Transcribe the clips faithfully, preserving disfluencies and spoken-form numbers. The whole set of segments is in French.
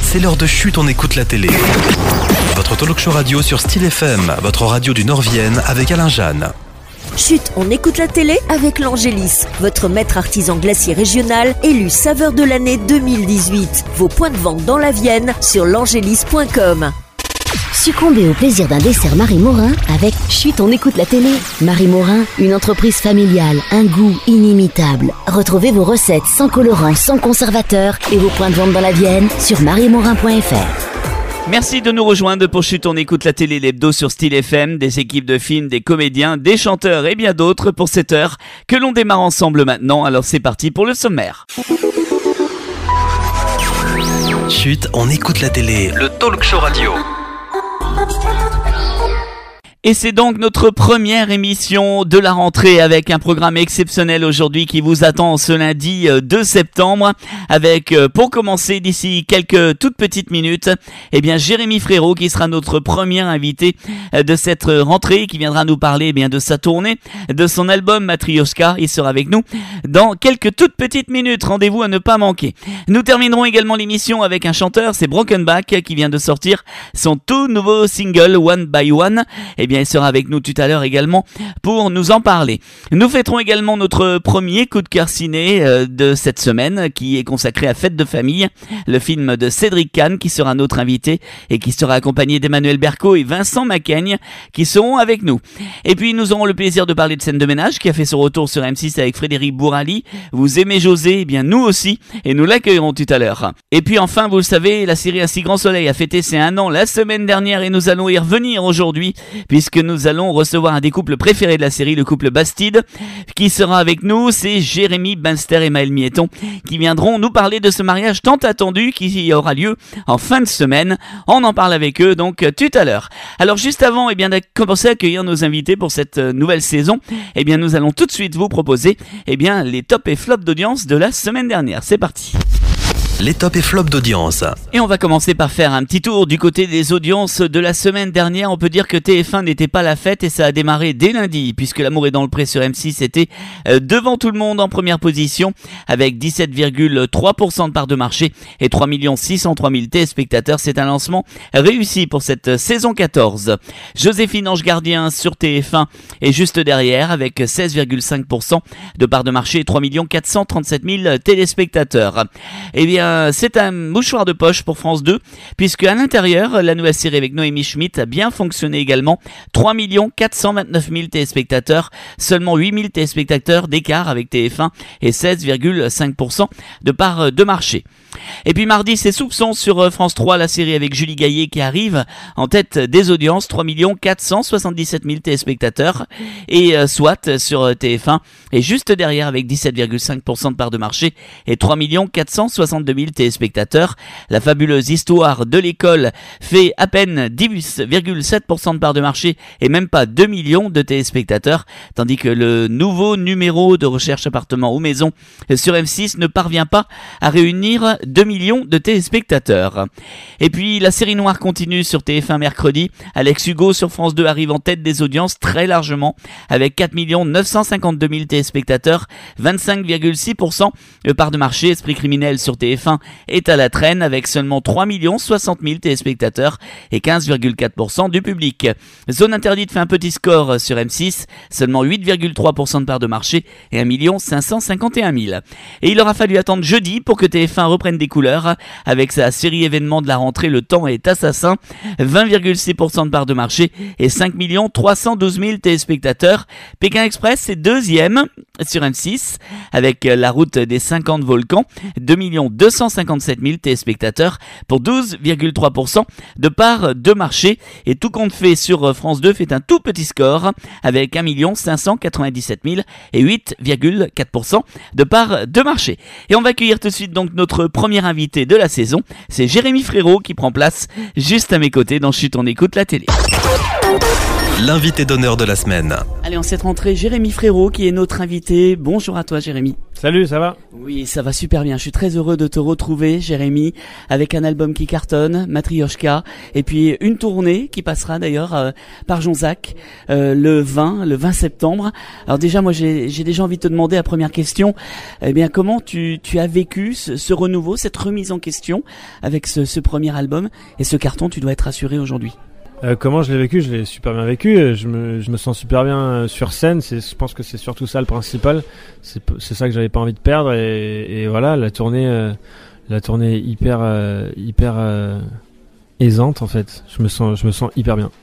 c'est l'heure de Chut, on écoute la télé. Votre talk show radio sur Style F M, votre radio du Nord-Vienne avec Alain Jeanne. Chut, on écoute la télé avec l'Angélis, votre maître artisan glacier régional, élu saveur de l'année deux mille dix-huit. Vos points de vente dans la Vienne sur l'angélis point com. Succombez au plaisir d'un dessert Marie Morin avec Chut, on écoute la télé. Marie Morin, une entreprise familiale, un goût inimitable. Retrouvez vos recettes sans colorants, sans conservateurs et vos points de vente dans la Vienne sur marie morin point f r. Merci de nous rejoindre pour Chut, on écoute la télé, l'hebdo sur Style F M, des équipes de films, des comédiens, des chanteurs et bien d'autres pour cette heure que l'on démarre ensemble maintenant. Alors c'est parti pour le sommaire. Chut, on écoute la télé, le talk show radio. Et c'est donc notre première émission de la rentrée avec un programme exceptionnel aujourd'hui qui vous attend ce lundi deux septembre avec, pour commencer d'ici quelques toutes petites minutes, eh bien Jérémy Frérot qui sera notre premier invité de cette rentrée, qui viendra nous parler eh bien de sa tournée, de son album Matryoshka. Il sera avec nous dans quelques toutes petites minutes. Rendez-vous à ne pas manquer. Nous terminerons également l'émission avec un chanteur, c'est Brokenback qui vient de sortir son tout nouveau single One by One. Eh bien, il sera avec nous tout à l'heure également pour nous en parler. Nous fêterons également notre premier coup de cœur ciné euh, de cette semaine qui est consacré à Fête de famille, le film de Cédric Kahn qui sera notre invité et qui sera accompagné d'Emmanuel Berco et Vincent Macaigne qui seront avec nous. Et puis nous aurons le plaisir de parler de Scène de ménage qui a fait son retour sur M six avec Frédéric Bourali. Vous aimez José? Eh bien nous aussi et nous l'accueillerons tout à l'heure. Et puis enfin, vous le savez, la série Un si grand soleil a fêté ses un an la semaine dernière et nous allons y revenir aujourd'hui puisque nous allons recevoir un des couples préférés de la série, le couple Bastide, qui sera avec nous. C'est Jérémy Banster et Maël Miéton qui viendront nous parler de ce mariage tant attendu qui aura lieu en fin de semaine. On en parle avec eux donc tout à l'heure. Alors juste avant eh bien, de commencer à accueillir nos invités pour cette nouvelle saison, eh bien, nous allons tout de suite vous proposer eh bien, les tops et flops d'audience de la semaine dernière. C'est parti. Les tops et flops d'audience. Et on va commencer par faire un petit tour du côté des audiences de la semaine dernière. On peut dire que T F un n'était pas la fête et ça a démarré dès lundi puisque L'amour est dans le pré sur M six était devant tout le monde en première position avec dix-sept virgule trois pour cent de part de marché et trois millions six cent trois mille téléspectateurs. C'est un lancement réussi pour cette saison quatorze. Joséphine Ange Gardien sur T F un est juste derrière avec seize virgule cinq pour cent de part de marché et trois millions quatre cent trente-sept mille téléspectateurs. Eh bien, c'est un mouchoir de poche pour France deux, puisque à l'intérieur, la nouvelle série avec Noémie Schmidt a bien fonctionné également. trois millions quatre cent vingt-neuf mille téléspectateurs, seulement huit mille téléspectateurs d'écart avec T F un et seize virgule cinq pour cent de part de marché. Et puis mardi, c'est Soupçon sur France trois, la série avec Julie Gaillet qui arrive en tête des audiences, trois millions quatre cent soixante-dix-sept mille téléspectateurs, et euh, SWAT sur T F un est juste derrière avec dix-sept virgule cinq pour cent de part de marché et trois millions quatre cent soixante-deux mille téléspectateurs. La fabuleuse histoire de l'école fait à peine dix virgule sept pour cent de part de marché et même pas deux millions de téléspectateurs, tandis que le nouveau numéro de recherche appartement ou maison sur M six ne parvient pas à réunir deux millions de téléspectateurs. Et puis la série noire continue sur T F un mercredi. Alex Hugo sur France deux arrive en tête des audiences très largement avec quatre millions neuf cent cinquante-deux mille téléspectateurs, vingt-cinq virgule six pour cent de part de marché. Esprit criminel sur T F un est à la traîne avec seulement trois millions soixante mille téléspectateurs et quinze virgule quatre pour cent du public. Zone interdite fait un petit score sur M six, seulement huit virgule trois pour cent de part de marché et un million cinq cent cinquante et un mille. Et il aura fallu attendre jeudi pour que T F un reprenne des couleurs avec sa série événement de la rentrée Le Temps est assassin, vingt virgule six pour cent de part de marché et cinq millions trois cent douze mille téléspectateurs. Pékin Express est deuxième sur M six avec La Route des cinquante volcans, deux millions deux cent cinquante-sept mille téléspectateurs pour douze virgule trois pour cent de part de marché. Et tout compte fait sur France deux fait un tout petit score avec un million cinq cent quatre-vingt-dix-sept mille et huit virgule quatre pour cent de part de marché. Et on va accueillir tout de suite donc notre premier invité de la saison, c'est Jérémy Frérot qui prend place juste à mes côtés dans Chut, on écoute la télé. L'invité d'honneur de la semaine. Allez, en cette rentrée, Jérémy Frérot qui est notre invité. Bonjour à toi Jérémy. Salut, ça va ? Oui, ça va super bien. Je suis très heureux de te retrouver, Jérémy, avec un album qui cartonne, Matryoshka, et puis une tournée qui passera d'ailleurs euh, par Jonzac euh, le vingt, le vingt septembre. Alors déjà, moi, j'ai, j'ai déjà envie de te demander la première question. Eh bien, comment tu, tu as vécu ce, ce renouveau, cette remise en question avec ce, ce premier album et ce carton? Tu dois être rassuré aujourd'hui. Euh, comment je l'ai vécu ? Je l'ai super bien vécu. Je me, je me sens super bien sur scène. C'est, je pense que c'est surtout ça le principal. C'est, c'est ça que j'avais pas envie de perdre. Et, et voilà, la tournée, euh, la tournée est hyper, euh, hyper euh, aisante en fait. Je me sens, je me sens hyper bien.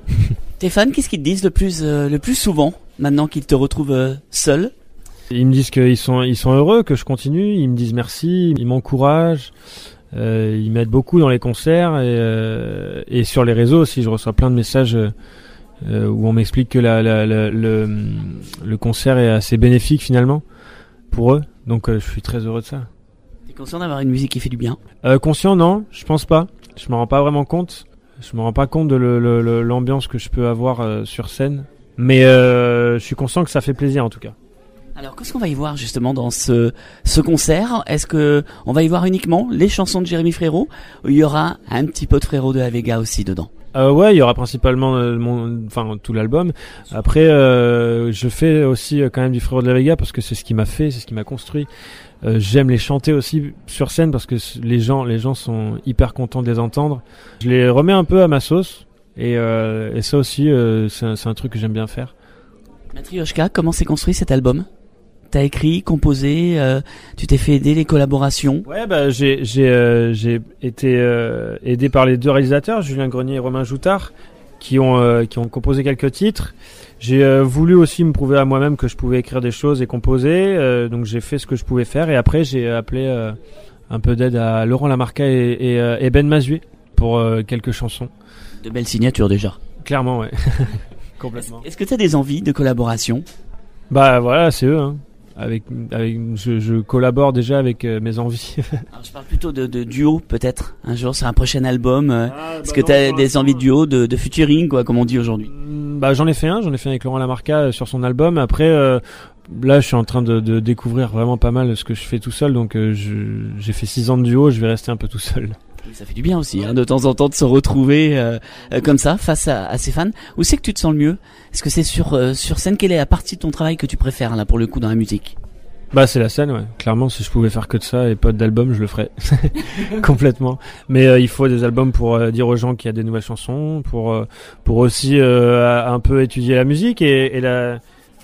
Tes fans, qu'est-ce qu'ils te disent le plus, euh, le plus souvent maintenant qu'ils te retrouvent euh, seul ? Ils me disent qu'ils sont, ils sont heureux que je continue. Ils me disent merci. Ils m'encouragent. Euh, ils m'aident beaucoup dans les concerts et, euh, et sur les réseaux aussi. Je reçois plein de messages euh, où on m'explique que la, la, la, le, le concert est assez bénéfique finalement pour eux. Donc euh, je suis très heureux de ça. T'es conscient d'avoir une musique qui fait du bien ? euh, Conscient, non, je pense pas. Je me rends pas vraiment compte. Je me rends pas compte de le, le, le, l'ambiance que je peux avoir euh, sur scène. Mais euh, je suis conscient que ça fait plaisir en tout cas. Alors, qu'est-ce qu'on va y voir justement dans ce, ce concert ? Est-ce que on va y voir uniquement les chansons de Jérémy Frérot ou il y aura un petit peu de Frérot de la Vega aussi dedans ? Euh, ouais, il y aura principalement euh, mon, enfin tout l'album. Après, euh, je fais aussi euh, quand même du Frérot de la Vega parce que c'est ce qui m'a fait, c'est ce qui m'a construit. Euh, j'aime les chanter aussi sur scène parce que les gens, les gens sont hyper contents de les entendre. Je les remets un peu à ma sauce et, euh, et ça aussi, euh, c'est, un, c'est un truc que j'aime bien faire. Matryoshka, comment s'est construit cet album ? T'as écrit, composé, euh, tu t'es fait aider les collaborations. Ouais, bah j'ai j'ai euh, j'ai été euh, aidé par les deux réalisateurs, Julien Grenier et Romain Joutard, qui ont euh, qui ont composé quelques titres. J'ai euh, voulu aussi me prouver à moi-même que je pouvais écrire des choses et composer, euh, donc j'ai fait ce que je pouvais faire et après j'ai appelé euh, un peu d'aide à Laurent Lamarca et, et, euh, et Ben Mazué pour euh, quelques chansons. De belles signatures déjà. Clairement, ouais. Complètement. Est-ce, est-ce que t'as des envies de collaboration ? Bah voilà, c'est eux. Hein. Avec, avec, je, je collabore déjà avec euh, mes envies. Alors, je parle plutôt de, de duo peut-être. Un jour sur un prochain album. Euh, ah, est-ce bah que non, t'as des envies de duo, de, de featuring, quoi, comme on dit aujourd'hui ? Bah j'en ai fait un, j'en ai fait un avec Laurent Lamarca euh, sur son album. Après, euh, là, je suis en train de, de découvrir vraiment pas mal ce que je fais tout seul. Donc, euh, je, j'ai fait six ans de duo, je vais rester un peu tout seul. Ça fait du bien aussi, hein, de temps en temps, de se retrouver euh, euh, comme ça face à, à ses fans. Où c'est que tu te sens le mieux ? Est-ce que c'est sur euh, sur scène ? Quelle est la partie de ton travail que tu préfères là pour le coup dans la musique ? Bah c'est la scène, ouais. Clairement, si je pouvais faire que de ça et pas d'album, je le ferais complètement. Mais euh, il faut des albums pour euh, dire aux gens qu'il y a des nouvelles chansons, pour euh, pour aussi euh, un peu étudier la musique et, et la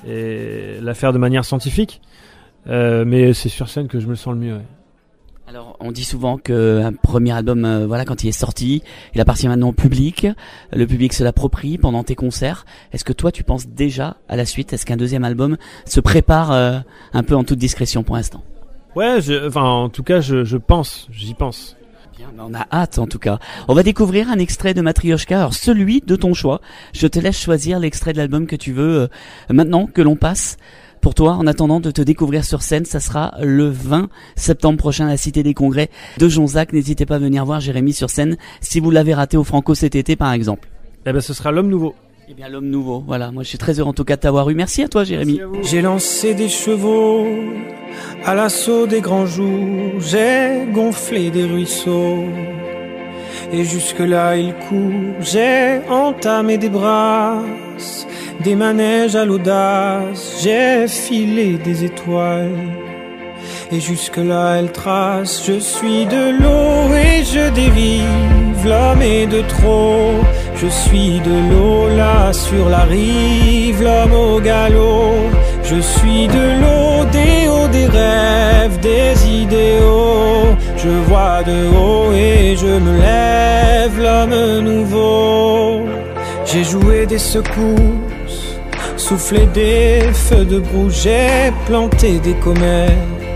et la faire de manière scientifique. Euh, mais c'est sur scène que je me sens le mieux. Ouais. Alors, on dit souvent qu'un premier album, euh, voilà, quand il est sorti, il appartient maintenant au public. Le public se l'approprie pendant tes concerts. Est-ce que toi, tu penses déjà à la suite ? Est-ce qu'un deuxième album se prépare euh, un peu en toute discrétion pour l'instant ? Ouais, je, enfin, en tout cas, je, je pense, j'y pense. Bien, ben on a hâte en tout cas. On va découvrir un extrait de Matryoshka, alors celui de ton choix. Je te laisse choisir l'extrait de l'album que tu veux euh, maintenant que l'on passe. Pour toi, en attendant de te découvrir sur scène, ça sera le vingt septembre prochain à la Cité des Congrès de Jonzac. N'hésitez pas à venir voir Jérémy sur scène si vous l'avez raté au Franco cet été par exemple. Eh ben, ce sera l'homme nouveau. Eh bien, l'homme nouveau, voilà. Moi, je suis très heureux en tout cas de t'avoir eu. Merci à toi, Jérémy. J'ai lancé des chevaux à l'assaut des grands jours. J'ai gonflé des ruisseaux et jusque-là il court. J'ai entamé des brasses, des manèges à l'audace, j'ai filé des étoiles et jusque-là elle trace. Je suis de l'eau et je dérive, l'homme est de trop. Je suis de l'eau là sur la rive, l'homme au galop. Je suis de l'eau, des hauts, des rêves, des idéaux. Je vois de haut et je me lève, l'homme nouveau. J'ai joué des secousses, soufflé des feux de proue, j'ai planté des comètes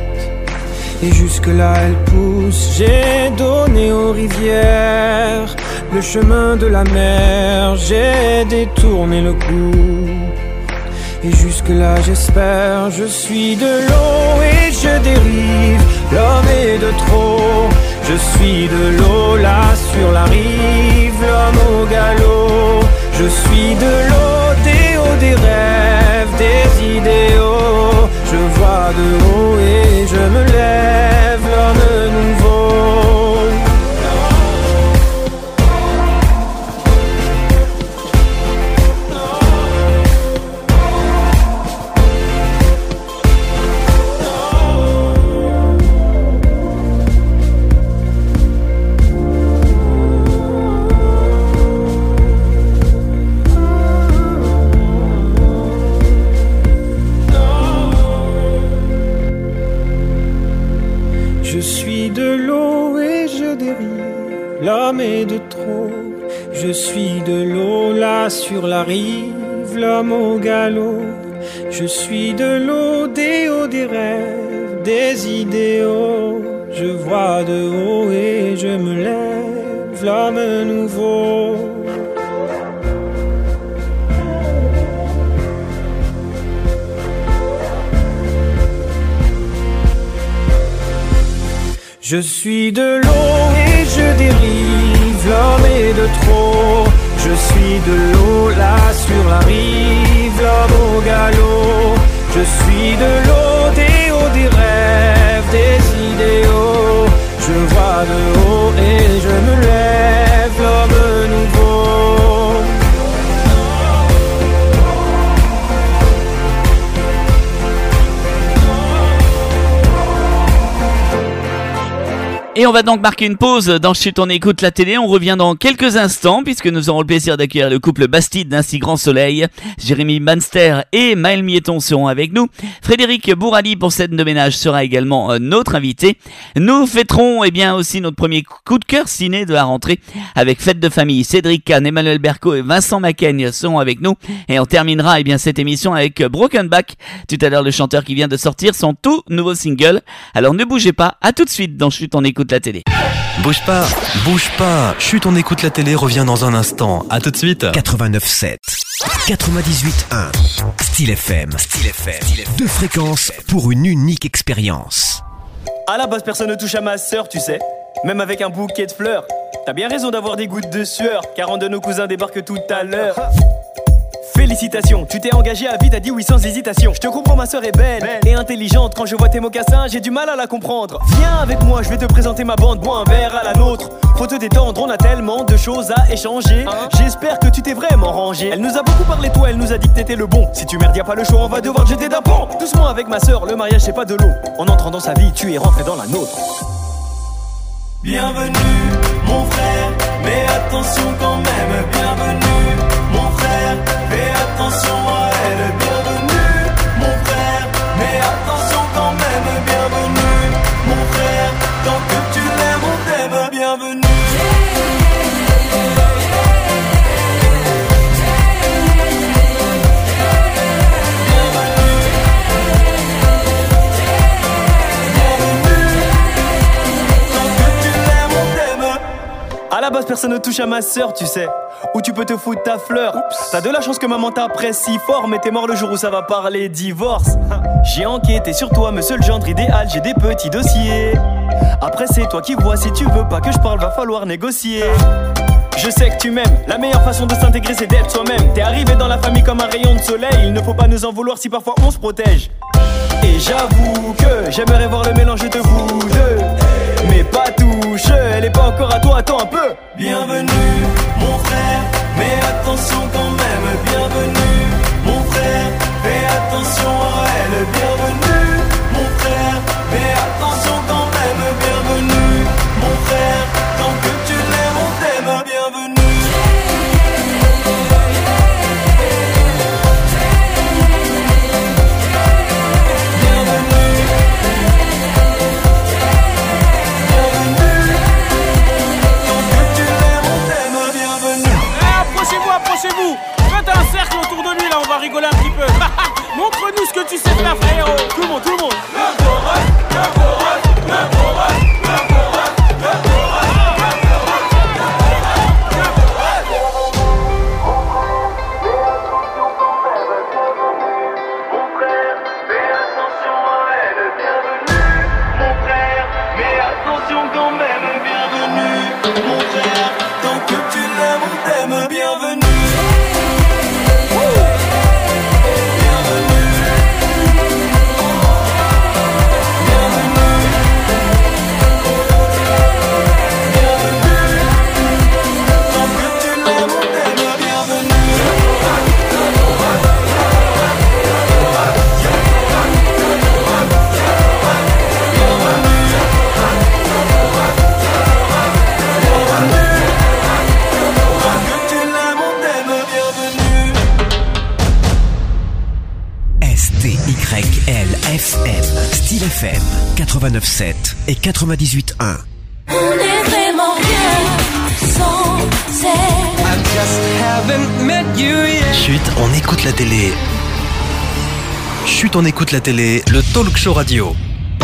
et jusque-là elles poussent. J'ai donné aux rivières le chemin de la mer, j'ai détourné le cours et jusque-là j'espère. Je suis de l'eau et je dérive, l'homme est de trop. Je suis de l'eau là sur la rive, l'homme au galop. Je suis de l'eau, des hauts, des rêves, des idéaux. Je vois de haut et je me lève, l'homme nouveau. Je suis de l'eau et je dérive, l'homme est de trop. Je suis de l'eau là sur la rive, l'homme au galop. Je suis de l'eau, des hauts, des rêves, des idéaux. Je vois de haut et je me lève, l'homme nouveau. Je suis de l'eau et je dérive, l'homme est de trop. Je suis de l'eau là sur la rive, l'homme au galop. Je suis de l'eau, des hauts, des rêves, des idéaux. Je vois de haut et je me lève, l'homme nouveau. Et on va donc marquer une pause dans Chut, on écoute la télé. On revient dans quelques instants puisque nous aurons le plaisir d'accueillir le couple Bastide d'un si grand soleil. Jérémy Banster et Maël Miéton seront avec nous. Frédéric Bourali pour scène de ménage sera également notre invité. Nous fêterons eh bien aussi notre premier coup de cœur ciné de la rentrée avec Fête de famille. Cédric Kahn, Emmanuel Berco et Vincent Macaigne seront avec nous. Et on terminera eh bien cette émission avec Broken Back. Tout à l'heure le chanteur qui vient de sortir son tout nouveau single. Alors ne bougez pas, à tout de suite dans Chut, on écoute la télé. Bouge pas, bouge pas. Chut, on écoute la télé, revient dans un instant. À tout de suite. quatre-vingt-neuf sept, quatre-vingt-dix-huit un, Style F M. Style F M. Deux fréquences pour une unique expérience. À la base, personne ne touche à ma sœur, tu sais. Même avec un bouquet de fleurs. T'as bien raison d'avoir des gouttes de sueur, car un de nos cousins débarque tout à l'heure. Félicitations, tu t'es engagé à vie, t'as dit oui sans hésitation. Je te comprends, ma sœur est belle, belle et intelligente. Quand je vois tes mocassins, j'ai du mal à la comprendre. Viens avec moi, je vais te présenter ma bande, bois un verre à la nôtre. Faut te détendre, on a tellement de choses à échanger. hein J'espère que tu t'es vraiment rangé. Elle nous a beaucoup parlé de toi, elle nous a dit que t'étais le bon. Si tu merdes, y'a pas le choix, on va devoir te jeter d'un pont. Doucement avec ma sœur, le mariage c'est pas de l'eau. En entrant dans sa vie, tu es rentré dans la nôtre. Bienvenue, mon frère, mais attention quand même. Bienvenue, mon frère, fais attention à elle. Bienvenue, mon frère, mais attention quand même. Bienvenue, mon frère, tant que tu l'aimes, on t'aime. Bienvenue. À la base, personne ne touche à ma sœur, tu sais. Où tu peux te foutre ta fleur. Oups. T'as de la chance que maman t'apprécie fort, mais t'es mort le jour où ça va parler divorce. J'ai enquêté sur toi, monsieur le gendre idéal, j'ai des petits dossiers. Après, c'est toi qui vois, si tu veux pas que je parle, va falloir négocier. Je sais que tu m'aimes, la meilleure façon de s'intégrer c'est d'être soi-même. T'es arrivé dans la famille comme un rayon de soleil, il ne faut pas nous en vouloir si parfois on se protège. Et j'avoue que j'aimerais voir le mélange de vous deux, mais pas touche, elle est pas encore à toi, attends un peu. Bienvenue, mon frère, mais attention quand même. Bienvenue, mon frère, fais attention à elle. Bienvenue, mon frère, mais attention quand même. Bienvenue, mon frère, tant que tu l'aimes, on t'aime. Bienvenue. quatre-vingt-neuf sept et quatre-vingt-dix-huit un. On est vraiment bien sans I just haven't met you yet. Chut, on écoute la télé. Chut, on écoute la télé, le talk show radio.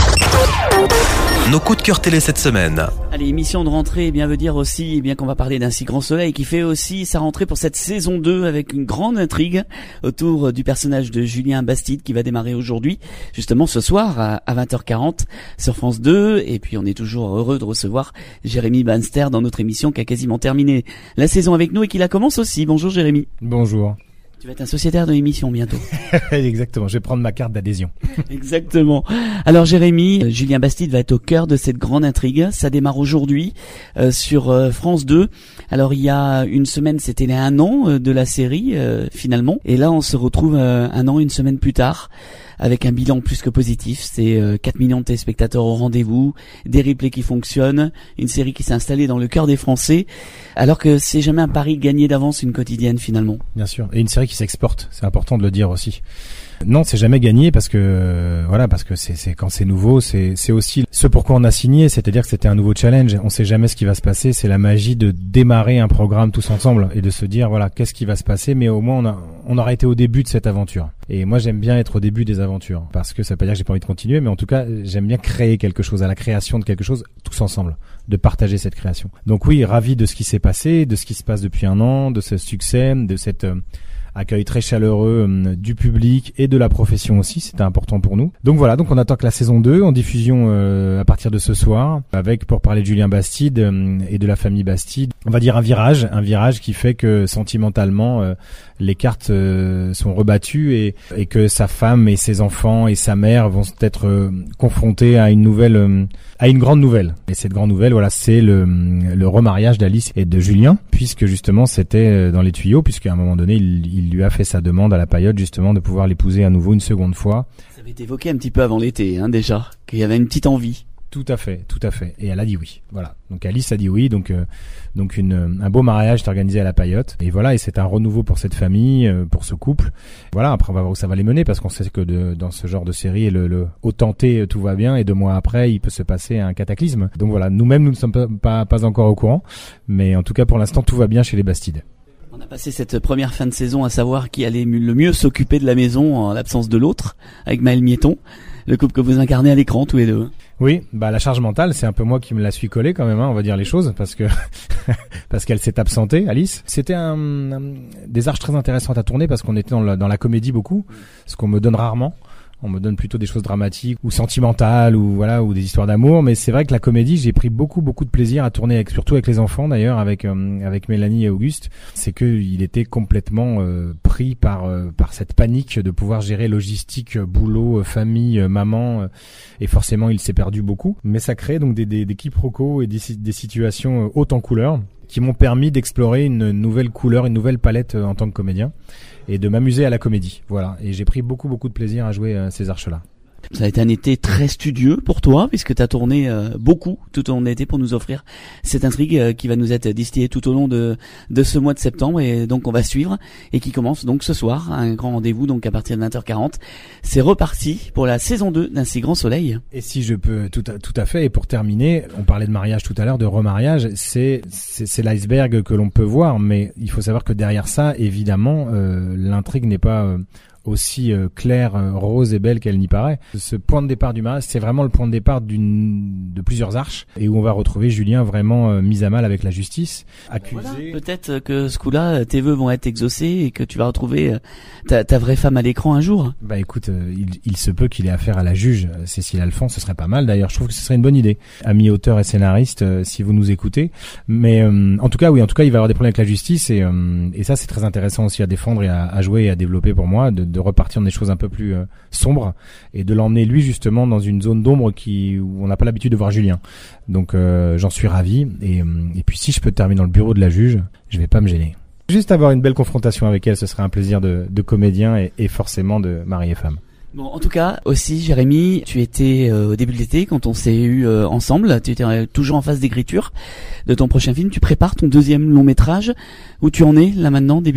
Nos coups de cœur télé cette semaine. Allez, émission de rentrée, eh bien veut dire aussi eh bien qu'on va parler d'un si grand soleil qui fait aussi sa rentrée pour cette saison deux avec une grande intrigue autour du personnage de Julien Bastide qui va démarrer aujourd'hui, justement ce soir à vingt heures quarante sur France deux. Et puis on est toujours heureux de recevoir Jérémy Banster dans notre émission qui a quasiment terminé la saison avec nous et qui la commence aussi. Bonjour Jérémy. Bonjour. Tu vas être un sociétaire de l'émission bientôt. Exactement, je vais prendre ma carte d'adhésion. Exactement. Alors Jérémy, Julien Bastide va être au cœur de cette grande intrigue. Ça démarre aujourd'hui euh, sur euh, France deux. Alors il y a une semaine, c'était les un an euh, de la série euh, finalement. Et là on se retrouve euh, un an, une semaine plus tard avec un bilan plus que positif. C'est euh, quatre millions de téléspectateurs au rendez-vous, des replays qui fonctionnent, une série qui s'est installée dans le cœur des Français, alors que c'est jamais un pari gagné d'avance, une quotidienne finalement. Bien sûr, et une série qui s'exporte, c'est important de le dire aussi. Non, c'est jamais gagné parce que euh, voilà, parce que c'est c'est quand c'est nouveau, c'est c'est aussi ce pourquoi on a signé, c'est-à-dire que c'était un nouveau challenge. On sait jamais ce qui va se passer. C'est la magie de démarrer un programme tous ensemble et de se dire voilà qu'est-ce qui va se passer, mais au moins on a on aura été au début de cette aventure. Et moi j'aime bien être au début des aventures parce que ça veut pas dire que j'ai pas envie de continuer, mais en tout cas j'aime bien créer quelque chose, à la création de quelque chose tous ensemble, de partager cette création. Donc oui, ravi de ce qui s'est passé, de ce qui se passe depuis un an, de ce succès, de cette euh, accueil très chaleureux euh, du public et de la profession aussi, c'était important pour nous. Donc voilà, donc on attend que la saison deux en diffusion euh, à partir de ce soir, avec, pour parler de Julien Bastide euh, et de la famille Bastide, on va dire un virage, un virage qui fait que sentimentalement euh, les cartes euh, sont rebattues et, et que sa femme et ses enfants et sa mère vont être euh, confrontés à une nouvelle, euh, à une grande nouvelle. Et cette grande nouvelle, voilà, c'est le, le remariage d'Alice et de Julien, puisque justement c'était dans les tuyaux, puisqu'à un moment donné il, il lui a fait sa demande à la Paillote justement de pouvoir l'épouser à nouveau une seconde fois. Ça avait été évoqué un petit peu avant l'été, hein, déjà, qu'il y avait une petite envie. Tout à fait, tout à fait. Et elle a dit oui. Voilà. Donc Alice a dit oui. Donc euh, donc une un beau mariage est organisé à la Paillote. Et voilà. Et c'est un renouveau pour cette famille, euh, pour ce couple. Voilà. Après on va voir où ça va les mener parce qu'on sait que de, dans ce genre de série, le, le au tenté tout va bien et deux mois après il peut se passer un cataclysme. Donc voilà. Nous-mêmes nous ne sommes pas, pas pas encore au courant, mais en tout cas pour l'instant tout va bien chez les Bastide. On a passé cette première fin de saison à savoir qui allait le mieux s'occuper de la maison en l'absence de l'autre, avec Maël Miéton, le couple que vous incarnez à l'écran tous les deux. Oui, bah la charge mentale, c'est un peu moi qui me la suis collée quand même, hein, on va dire les choses, parce que parce qu'elle s'est absentée, Alice. C'était un, un des arches très intéressantes à tourner parce qu'on était dans la, dans la comédie beaucoup, ce qu'on me donne rarement. On me donne plutôt des choses dramatiques ou sentimentales ou voilà ou des histoires d'amour, mais c'est vrai que la comédie, j'ai pris beaucoup beaucoup de plaisir à tourner avec, surtout avec les enfants d'ailleurs, avec euh, avec Mélanie et Auguste. C'est que il était complètement euh, pris par euh, par cette panique de pouvoir gérer logistique, boulot, famille, maman, euh, et forcément il s'est perdu beaucoup. Mais ça crée donc des des, des quiproquos et des, des situations hautes en couleurs qui m'ont permis d'explorer une nouvelle couleur, une nouvelle palette en tant que comédien et de m'amuser à la comédie. Voilà. Et j'ai pris beaucoup, beaucoup de plaisir à jouer euh, ces arches-là. Ça a été un été très studieux pour toi, puisque tu as tourné euh, beaucoup tout au long de l'été pour nous offrir cette intrigue euh, qui va nous être distillée tout au long de de ce mois de septembre, et donc on va suivre, et qui commence donc ce soir, un grand rendez-vous donc à partir de vingt heures quarante. C'est reparti pour la saison deux d'Un si grand soleil. Et si je peux tout à, tout à fait, et pour terminer, on parlait de mariage tout à l'heure, de remariage, c'est c'est, c'est l'iceberg que l'on peut voir, mais il faut savoir que derrière ça, évidemment, euh, l'intrigue n'est pas euh, aussi euh, claire, euh, rose et belle qu'elle n'y paraît. Ce point de départ du mariage, c'est vraiment le point de départ d'une de plusieurs arches, et où on va retrouver Julien vraiment euh, mis à mal avec la justice, accusé. Voilà, peut-être que ce coup-là, tes vœux vont être exaucés et que tu vas retrouver euh, ta, ta vraie femme à l'écran un jour. Bah écoute, euh, il, il se peut qu'il ait affaire à la juge Cécile Alphand, ce serait pas mal d'ailleurs, je trouve que ce serait une bonne idée. Amis auteurs et scénaristes, euh, si vous nous écoutez. Mais euh, en tout cas, oui, en tout cas, il va y avoir des problèmes avec la justice, et, euh, et ça c'est très intéressant aussi à défendre et à, à jouer et à développer pour moi, de, de repartir dans des choses un peu plus euh, sombres et de l'emmener lui justement dans une zone d'ombre qui où on n'a pas l'habitude de voir Julien. Donc euh, j'en suis ravi, et, et puis si je peux terminer dans le bureau de la juge, je vais pas me gêner. Juste avoir une belle confrontation avec elle, ce serait un plaisir de, de comédien et, et forcément de mari et femme. Bon, en tout cas, aussi, Jérémy, tu étais euh, au début de l'été, quand on s'est eu euh, ensemble, tu étais euh, toujours en phase d'écriture de ton prochain film. Tu prépares ton deuxième long métrage. Où tu en es, là maintenant, début septembre ?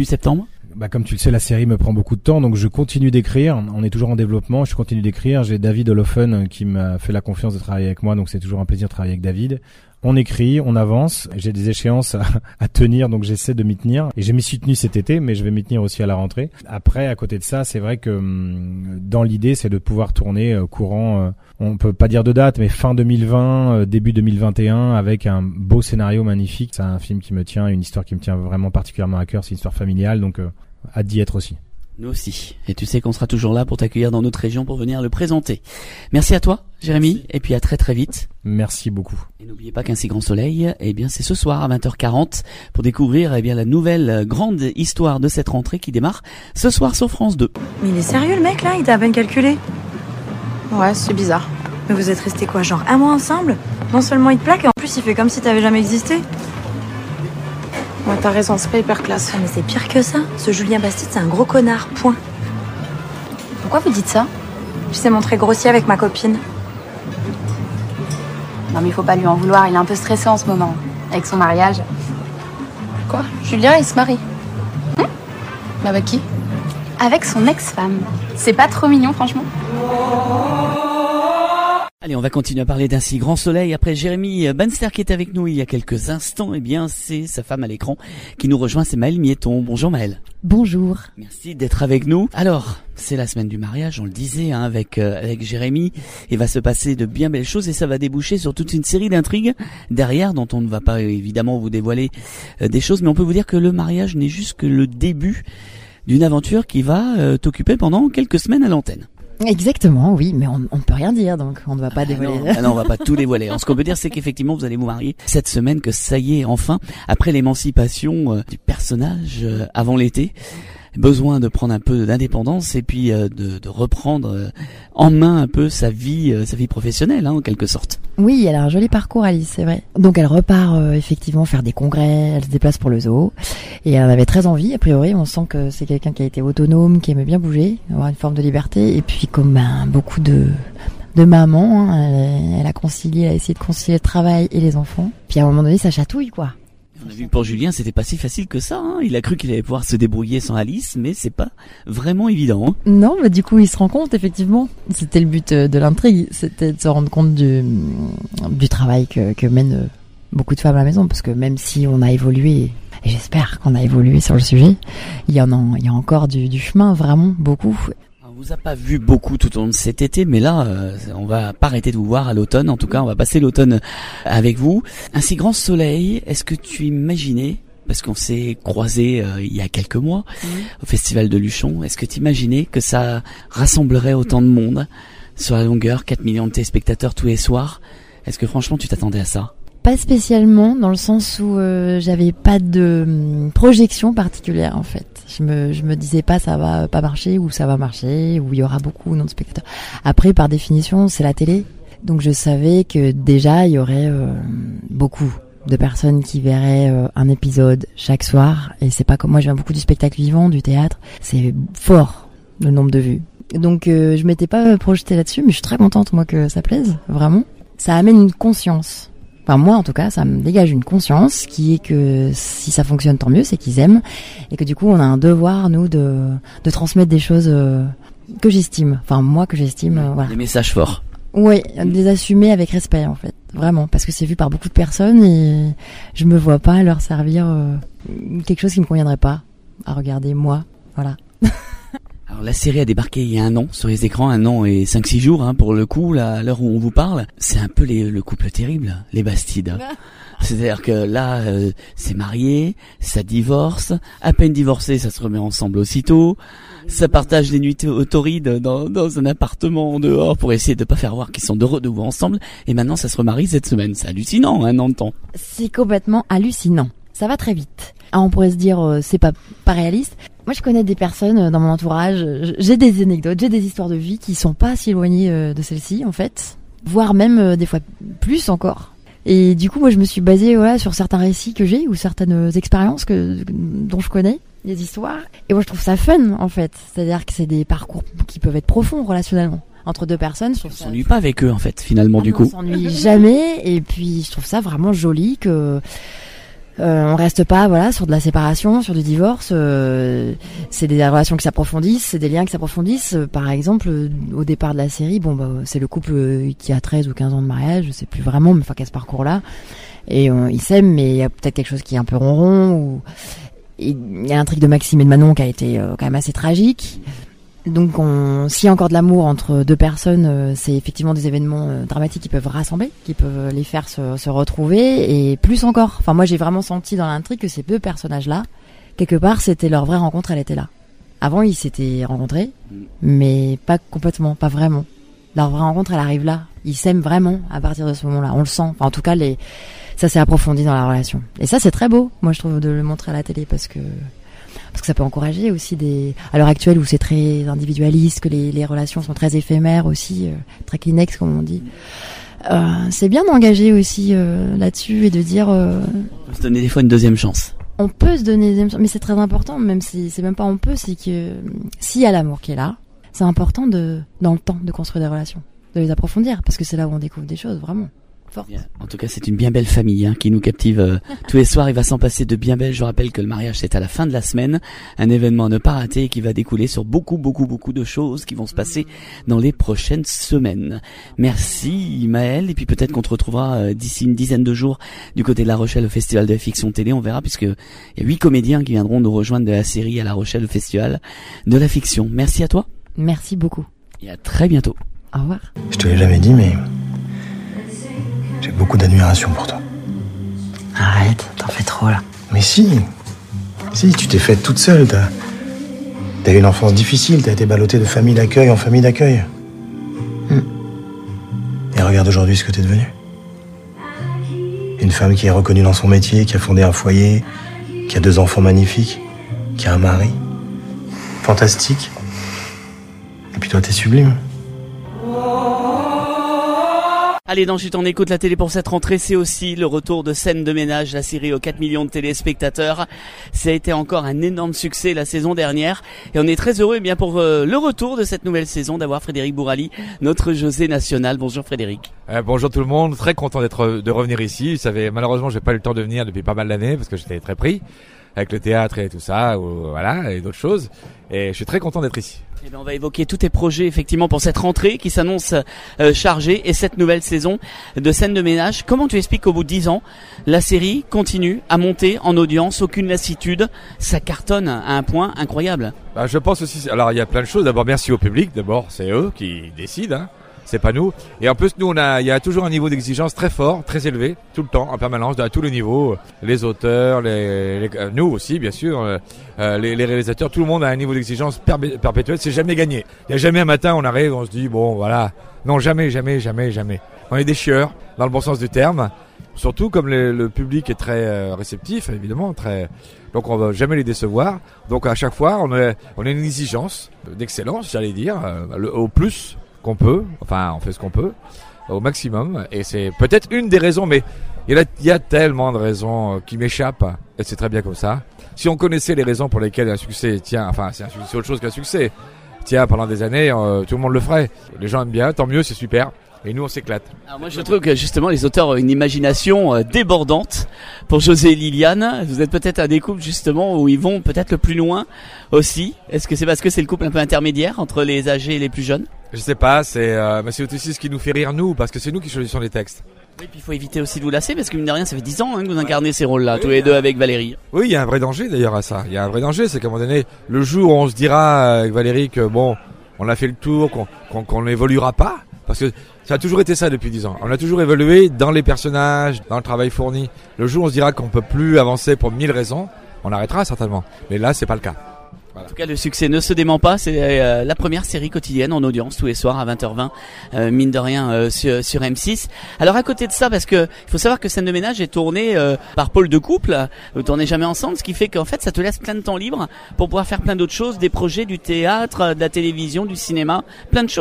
Bah, comme tu le sais, la série me prend beaucoup de temps, donc je continue d'écrire. On est toujours en développement, je continue d'écrire. J'ai David Olofen qui m'a fait la confiance de travailler avec moi, donc c'est toujours un plaisir de travailler avec David. On écrit, on avance. J'ai des échéances à, à tenir, donc j'essaie de m'y tenir. Et je m'y suis tenu cet été, mais je vais m'y tenir aussi à la rentrée. Après, à côté de ça, c'est vrai que hum, dans l'idée, c'est de pouvoir tourner euh, courant, euh, on peut pas dire de date, mais fin deux mille vingt, euh, début deux mille vingt et un, avec un beau scénario magnifique. C'est un film qui me tient, une histoire qui me tient vraiment particulièrement à cœur. C'est une histoire familiale, donc euh, hâte d'y être aussi. Nous aussi. Et tu sais qu'on sera toujours là pour t'accueillir dans notre région pour venir le présenter. Merci à toi, Jérémy. Merci. Et puis à très très vite. Merci beaucoup. Et n'oubliez pas qu'un si grand soleil, eh bien, c'est ce soir à vingt heures quarante pour découvrir, eh bien, la nouvelle grande histoire de cette rentrée qui démarre ce soir sur France deux. Mais il est sérieux le mec là? Il t'a à peine calculé? Ouais, c'est bizarre. Mais vous êtes restés quoi, genre un mois ensemble? Non seulement il te plaque et en plus il fait comme si t'avais jamais existé. Ouais, t'as raison, c'est pas hyper classe. Ah, mais c'est pire que ça. Ce Julien Bastide, c'est un gros connard, point. Pourquoi vous dites ça? Je s'est montré grossier avec ma copine. Non mais il faut pas lui en vouloir, il est un peu stressé en ce moment, avec son mariage. Quoi? Julien, il se marie? Hum? Mais avec qui? Avec son ex-femme. C'est pas trop mignon, franchement? Allez, on va continuer à parler d'un si grand soleil. Après Jérémy Banster qui est avec nous il y a quelques instants, eh bien c'est sa femme à l'écran qui nous rejoint, c'est Maëlle Mietton. Bonjour Maëlle. Bonjour. Merci d'être avec nous. Alors, c'est la semaine du mariage, on le disait, hein, avec euh, avec Jérémy. Il va se passer de bien belles choses et ça va déboucher sur toute une série d'intrigues derrière dont on ne va pas évidemment vous dévoiler euh, des choses, mais on peut vous dire que le mariage n'est juste que le début d'une aventure qui va euh, t'occuper pendant quelques semaines à l'antenne. Exactement, oui, mais on ne peut rien dire, donc on ne va pas ah dévoiler. Non, ah non, on va pas tout dévoiler. Alors, ce qu'on peut dire, c'est qu'effectivement, vous allez vous marier cette semaine, que ça y est, enfin, après l'émancipation euh, du personnage euh, avant l'été, besoin de prendre un peu d'indépendance et puis euh, de, de reprendre euh, en main un peu sa vie, euh, sa vie professionnelle, hein, en quelque sorte. Oui, elle a un joli parcours, Alice, c'est vrai. Donc elle repart euh, effectivement faire des congrès, elle se déplace pour le zoo et elle en avait très envie. A priori, on sent que c'est quelqu'un qui a été autonome, qui aimait bien bouger, avoir une forme de liberté. Et puis comme ben, beaucoup de de mamans, hein, elle, elle a concilié, elle a essayé de concilier le travail et les enfants. Puis à un moment donné, ça chatouille, quoi. On a vu que pour Julien, c'était pas si facile que ça, hein. Il a cru qu'il allait pouvoir se débrouiller sans Alice, mais c'est pas vraiment évident, hein. Non, bah du coup, il se rend compte, effectivement. C'était le but de l'intrigue, c'était de se rendre compte du, du travail que, que mènent beaucoup de femmes à la maison, parce que même si on a évolué, et j'espère qu'on a évolué sur le sujet, il y en a, il y a encore du, du chemin, vraiment, beaucoup. On vous a pas vu beaucoup tout au long de cet été, mais là, euh, on va pas arrêter de vous voir à l'automne. En tout cas, on va passer l'automne avec vous. Un si grand soleil, est-ce que tu imaginais, parce qu'on s'est croisés euh, il y a quelques mois mmh. au Festival de Luchon, est-ce que tu imaginais que ça rassemblerait autant de monde sur la longueur, quatre millions de téléspectateurs tous les soirs? Est-ce que franchement, tu t'attendais à ça? Pas spécialement, dans le sens où euh, j'avais pas de hum, projection particulière en fait. Je me je me disais pas ça va pas marcher ou ça va marcher ou il y aura beaucoup ou non de spectateurs. Après, par définition, c'est la télé, donc je savais que déjà il y aurait euh, beaucoup de personnes qui verraient euh, un épisode chaque soir. Et c'est pas comme moi, je viens beaucoup du spectacle vivant, du théâtre. C'est fort le nombre de vues. Donc euh, je m'étais pas projetée là-dessus, mais je suis très contente moi que ça plaise, vraiment. Ça amène une conscience. Enfin, moi, en tout cas, ça me dégage une conscience qui est que si ça fonctionne, tant mieux, c'est qu'ils aiment. Et que du coup, on a un devoir, nous, de, de transmettre des choses euh, que j'estime. Enfin, moi, que j'estime, euh, voilà. Des messages forts. Oui, de les assumer avec respect, en fait. Vraiment. Parce que c'est vu par beaucoup de personnes et je me vois pas leur servir euh, quelque chose qui me conviendrait pas à regarder, moi. Voilà. Alors la série a débarqué il y a un an sur les écrans, un an et cinq six jours hein, pour le coup, là, à l'heure où on vous parle. C'est un peu les, le couple terrible, les Bastides. C'est-à-dire que là, euh, c'est marié, ça divorce, à peine divorcé, ça se remet ensemble aussitôt, ça partage les nuits torrides dans, dans un appartement en dehors pour essayer de pas faire voir qu'ils sont de nouveau ensemble, et maintenant ça se remarie cette semaine. C'est hallucinant, un an de temps. C'est complètement hallucinant. Ça va très vite. Ah, on pourrait se dire, euh, c'est pas, pas réaliste. Moi, je connais des personnes euh, dans mon entourage, j'ai des anecdotes, j'ai des histoires de vie qui sont pas si éloignées euh, de celle-ci, en fait. Voire même, euh, des fois, plus encore. Et du coup, moi, je me suis basée, voilà, sur certains récits que j'ai, ou certaines expériences que, dont je connais, des histoires. Et moi, je trouve ça fun, en fait. C'est-à-dire que c'est des parcours qui peuvent être profonds, relationnellement. Entre deux personnes. On s'ennuie pas avec eux, en fait, finalement, ah, du non, coup. On s'ennuie jamais. Et puis, je trouve ça vraiment joli que, Euh, on reste pas voilà sur de la séparation, sur du divorce. Euh, c'est des relations qui s'approfondissent, c'est des liens qui s'approfondissent. Euh, par exemple, euh, au départ de la série, bon bah c'est le couple euh, qui a treize ou quinze ans de mariage, je sais plus vraiment, mais enfin qu'à ce parcours-là. Et euh, ils s'aiment, mais il y a peut-être quelque chose qui est un peu ronron. Ou il y a l'intrigue de Maxime et de Manon qui a été euh, quand même assez tragique. Donc, on, s'il y a encore de l'amour entre deux personnes, euh, c'est effectivement des événements euh, dramatiques qui peuvent rassembler, qui peuvent les faire se, se retrouver, et plus encore. Enfin, moi, j'ai vraiment senti dans l'intrigue que ces deux personnages-là, quelque part, c'était leur vraie rencontre, elle était là. Avant, ils s'étaient rencontrés, mais pas complètement, pas vraiment. Leur vraie rencontre, elle arrive là. Ils s'aiment vraiment à partir de ce moment-là. On le sent. Enfin, en tout cas, les, ça s'est approfondi dans la relation. Et ça, c'est très beau, moi, je trouve, de le montrer à la télé, parce que parce que ça peut encourager aussi des, à l'heure actuelle où c'est très individualiste, que les, les relations sont très éphémères aussi, euh, très Kleenex comme on dit. Euh, c'est bien d'engager aussi euh, là-dessus et de dire. Euh, on peut se donner des fois une deuxième chance. On peut se donner une deuxième chance, mais c'est très important. Même si c'est même pas on peut, c'est que s'il y a l'amour qui est là, c'est important de dans le temps de construire des relations, de les approfondir, parce que c'est là où on découvre des choses vraiment. Bien. En tout cas, c'est une bien belle famille hein, qui nous captive euh, tous les soirs. Il va s'en passer de bien belles. Je rappelle que le mariage, c'est à la fin de la semaine. Un événement à ne pas rater qui va découler sur beaucoup, beaucoup, beaucoup de choses qui vont se passer dans les prochaines semaines. Merci Maëlle. Et puis peut-être qu'on te retrouvera euh, d'ici une dizaine de jours du côté de La Rochelle au Festival de la Fiction Télé. On verra puisque il y a huit comédiens qui viendront nous rejoindre de la série à La Rochelle au Festival de la Fiction. Merci à toi. Merci beaucoup. Et à très bientôt. Au revoir. Je te l'ai jamais dit, mais j'ai beaucoup d'admiration pour toi. Arrête, t'en fais trop là. Mais si, si, tu t'es faite toute seule, t'as, t'as eu une enfance difficile, t'as été ballottée de famille d'accueil en famille d'accueil. Hmm. Et regarde aujourd'hui ce que t'es devenue. Une femme qui est reconnue dans son métier, qui a fondé un foyer, qui a deux enfants magnifiques, qui a un mari. Fantastique. Et puis toi, t'es sublime. Allez, dans Chut, on écoute la télé pour cette rentrée, c'est aussi le retour de Scène de ménage, la série aux quatre millions de téléspectateurs. Ça a été encore un énorme succès la saison dernière et on est très heureux eh bien pour euh, le retour de cette nouvelle saison d'avoir Frédéric Bourali, notre José national. Bonjour Frédéric. Euh, bonjour tout le monde, très content d'être de revenir ici. Vous savez, malheureusement, j'ai pas eu le temps de venir depuis pas mal d'années parce que j'étais très pris avec le théâtre et tout ça, ou, voilà, et d'autres choses. Et je suis très content d'être ici. Eh bien, on va évoquer tous tes projets effectivement pour cette rentrée qui s'annonce euh, chargée et cette nouvelle saison de Scène de ménage. Comment tu expliques qu'au bout de dix ans, la série continue à monter en audience, aucune lassitude, ça cartonne à un point incroyable. Bah, je pense aussi, alors il y a plein de choses. D'abord, merci au public. D'abord, c'est eux qui décident. Hein. C'est pas nous. Et en plus, nous, on a, il y a toujours un niveau d'exigence très fort, très élevé, tout le temps, en permanence, à tous les niveaux. Les auteurs, les, les nous aussi, bien sûr, euh, les, les réalisateurs, tout le monde a un niveau d'exigence perpé- perpétuel. C'est jamais gagné. Il y a jamais un matin, on arrive, on se dit, bon, voilà. Non, jamais, jamais, jamais, jamais. On est des chieurs, dans le bon sens du terme. Surtout comme le, le public est très euh, réceptif, évidemment, très. Donc on va jamais les décevoir. Donc à chaque fois, on a, on a une exigence d'excellence, j'allais dire, euh, le, au plus qu'on peut, enfin on fait ce qu'on peut au maximum, et c'est peut-être une des raisons, mais il y a, il y a tellement de raisons qui m'échappent, et c'est très bien comme ça. Si on connaissait les raisons pour lesquelles un succès tient, enfin c'est, un, c'est autre chose qu'un succès, tient pendant des années, euh, tout le monde le ferait. Les gens aiment bien, tant mieux, c'est super. Et nous, on s'éclate. Alors moi, je trouve que justement, les auteurs ont une imagination euh, débordante. Pour José et Liliane, vous êtes peut-être un des couples justement où ils vont peut-être le plus loin aussi. Est-ce que c'est parce que c'est le couple un peu intermédiaire entre les âgés et les plus jeunes ? Je sais pas, c'est, euh, mais c'est aussi ce qui nous fait rire nous, parce que c'est nous qui choisissons les textes. Oui, puis il faut éviter aussi de vous lasser, parce que mine de rien, ça fait dix ans hein, que vous incarnez ces rôles-là, oui, tous les deux avec Valérie. Oui, il y a un vrai danger d'ailleurs à ça. Il y a un vrai danger, c'est qu'à un moment donné, le jour où on se dira avec Valérie que bon, on a fait le tour, qu'on, qu'on, qu'on n'évoluera pas, parce que ça a toujours été ça depuis dix ans. On a toujours évolué dans les personnages, dans le travail fourni. Le jour où on se dira qu'on peut plus avancer pour mille raisons, on arrêtera certainement. Mais là, c'est pas le cas. Voilà. En tout cas, le succès ne se dément pas. C'est euh, la première série quotidienne en audience tous les soirs à vingt heures vingt, euh, mine de rien, euh, sur, sur M six. Alors à côté de ça, parce que il faut savoir que Scène de ménage est tournée euh, par Pôle de couple. Vous tournez jamais ensemble, ce qui fait qu'en fait, ça te laisse plein de temps libre pour pouvoir faire plein d'autres choses, des projets, du théâtre, de la télévision, du cinéma, plein de choses.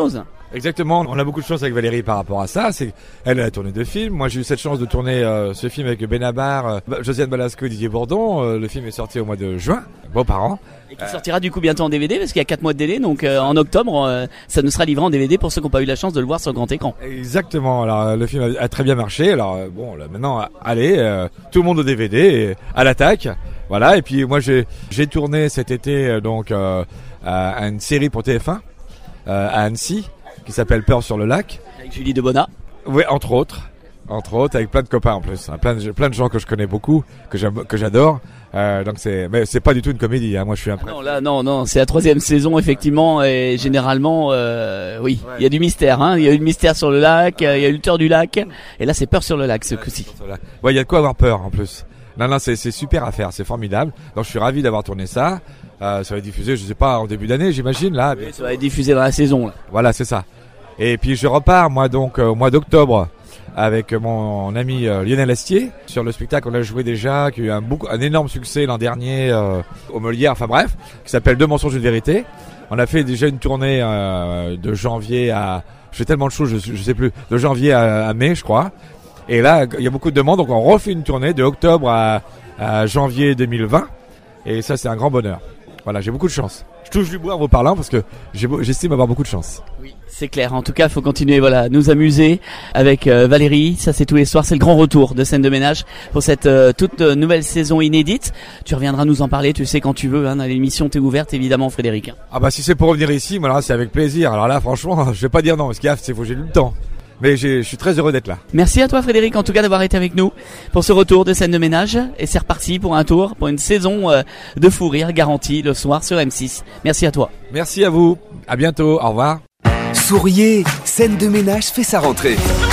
Exactement, on a beaucoup de chance avec Valérie par rapport à ça. C'est elle a tourné deux films. Moi, j'ai eu cette chance de tourner euh, ce film avec Benabar, euh, Josiane Balasco et Didier Bourdon. Euh, le film est sorti au mois de juin, beaux parents. Et qui sortira du coup bientôt en D V D parce qu'il y a quatre mois de délai. Donc euh, en octobre, euh, ça nous sera livré en D V D pour ceux qui n'ont pas eu la chance de le voir sur grand écran. Exactement. Alors le film a, a très bien marché. Alors euh, bon, là, maintenant, allez, euh, tout le monde au D V D, et à l'attaque. Voilà. Et puis moi, j'ai j'ai tourné cet été euh, donc euh, à une série pour T F un euh, à Annecy, qui s'appelle Peur sur le lac. Avec Julie Debona. Oui, entre autres. Entre autres, avec plein de copains en plus. Plein de, plein de gens que je connais beaucoup, que j'aime, que j'adore. Euh, donc c'est, mais c'est pas du tout une comédie, hein. Moi je suis un prêtre. Non, là, non, non, c'est la troisième saison, effectivement, et généralement, euh, oui, il y a du mystère, hein. Il y a eu le mystère sur le lac, il y a eu le Tueur du lac, et là c'est Peur sur le lac, ce coup-ci. Ouais, il y a de quoi avoir peur, en plus. Non, non, c'est, c'est super à faire, c'est formidable. Donc je suis ravi d'avoir tourné ça. Euh, ça va être diffusé, je sais pas, en début d'année, j'imagine, là. Oui, ça va être diffusé dans la saison, là. Voilà, c'est ça. Et puis je repars, moi, donc, euh, au mois d'octobre, avec mon ami euh, Lionel Astier, sur le spectacle qu'on a joué déjà, qui a eu un, beaucoup, un énorme succès l'an dernier euh, au Molière, enfin bref, qui s'appelle Deux mensonges, une vérité. On a fait déjà une tournée euh, de janvier à... Je fais tellement de choses, je, je sais plus, de janvier à, à mai, je crois. Et là, il y a beaucoup de demandes, donc on refait une tournée de octobre à, à janvier deux mille vingt. Et ça, c'est un grand bonheur. Voilà, j'ai beaucoup de chance. Je touche du bois en vous parlant parce que j'ai, j'estime avoir beaucoup de chance. Oui, c'est clair. En tout cas, il faut continuer, voilà, à nous amuser avec euh, Valérie. Ça, c'est tous les soirs. C'est le grand retour de Scène de ménage pour cette euh, toute euh, nouvelle saison inédite. Tu reviendras nous en parler, tu sais, quand tu veux, hein, dans l'émission. T'es ouverte, évidemment, Frédéric. Ah bah si c'est pour revenir ici, moi là, c'est avec plaisir. Alors là, franchement, je vais pas dire non, parce qu'il y a, c'est faut que j'ai eu le temps. Mais j'ai, je suis très heureux d'être là. Merci à toi Frédéric en tout cas d'avoir été avec nous pour ce retour de Scène de ménage. Et c'est reparti pour un tour, pour une saison euh, de fou rire garantie le soir sur M six. Merci à toi. Merci à vous. À bientôt. Au revoir. Souriez, Scène de ménage fait sa rentrée.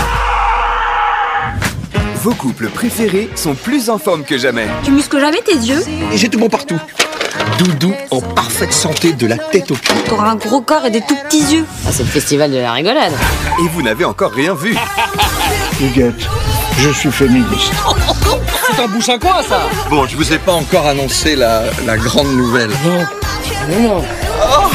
Vos couples préférés sont plus en forme que jamais. Tu muscles jamais tes yeux? Et j'ai tout bon partout. Doudou en parfaite santé de la tête aux pieds. T'auras un gros corps et des tout petits yeux. Ah, c'est le festival de la rigolade. Et vous n'avez encore rien vu. Huguette, je suis féministe. C'est un bouche à quoi ça? Bon, je vous ai pas encore annoncé la, la grande nouvelle. Non. Non. Oh.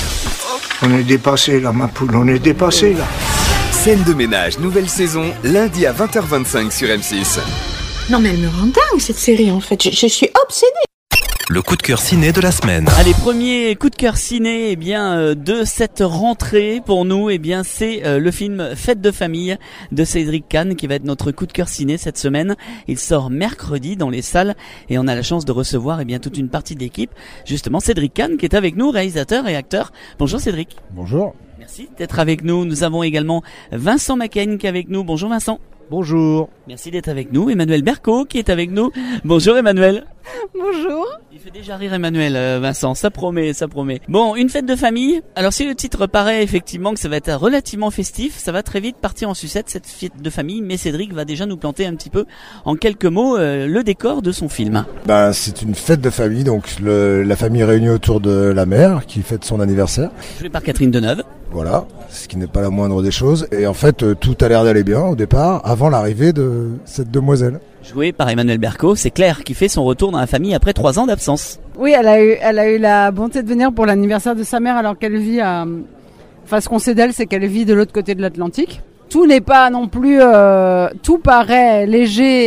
On est dépassé là, ma poule, on est dépassé là. Scène de ménage, nouvelle saison, lundi à vingt heures vingt-cinq sur M six. Non mais elle me rend dingue cette série en fait, je, je suis obsédée. Le coup de cœur ciné de la semaine. Allez, premier coup de cœur ciné, eh bien euh, de cette rentrée pour nous, eh bien c'est euh, le film Fête de famille de Cédric Kahn qui va être notre coup de cœur ciné cette semaine. Il sort mercredi dans les salles et on a la chance de recevoir eh bien toute une partie de l'équipe, justement Cédric Kahn qui est avec nous, réalisateur et acteur. Bonjour Cédric. Bonjour. Merci d'être avec nous. Nous avons également Vincent Macaigne qui est avec nous. Bonjour Vincent. Bonjour. Merci d'être avec nous. Emmanuel Berco qui est avec nous. Bonjour Emmanuel. Bonjour. Il fait déjà rire Emmanuel, euh, Vincent, ça promet, ça promet. Bon, une fête de famille. Alors si le titre paraît effectivement que ça va être relativement festif, ça va très vite partir en sucette cette fête de famille, mais Cédric va déjà nous planter un petit peu en quelques mots euh, le décor de son film. Ben, c'est une fête de famille, donc le, la famille réunie autour de la mère qui fête son anniversaire. Joué par Catherine Deneuve. Voilà, ce qui n'est pas la moindre des choses. Et en fait, euh, tout a l'air d'aller bien au départ, avant l'arrivée de cette demoiselle. Joué par Emmanuel Berco, c'est Claire qui fait son retour dans la famille après trois ans d'absence. Oui, elle a eu, elle a eu la bonté de venir pour l'anniversaire de sa mère alors qu'elle vit à... Enfin, ce qu'on sait d'elle, c'est qu'elle vit de l'autre côté de l'Atlantique. Tout n'est pas non plus... Euh, tout paraît léger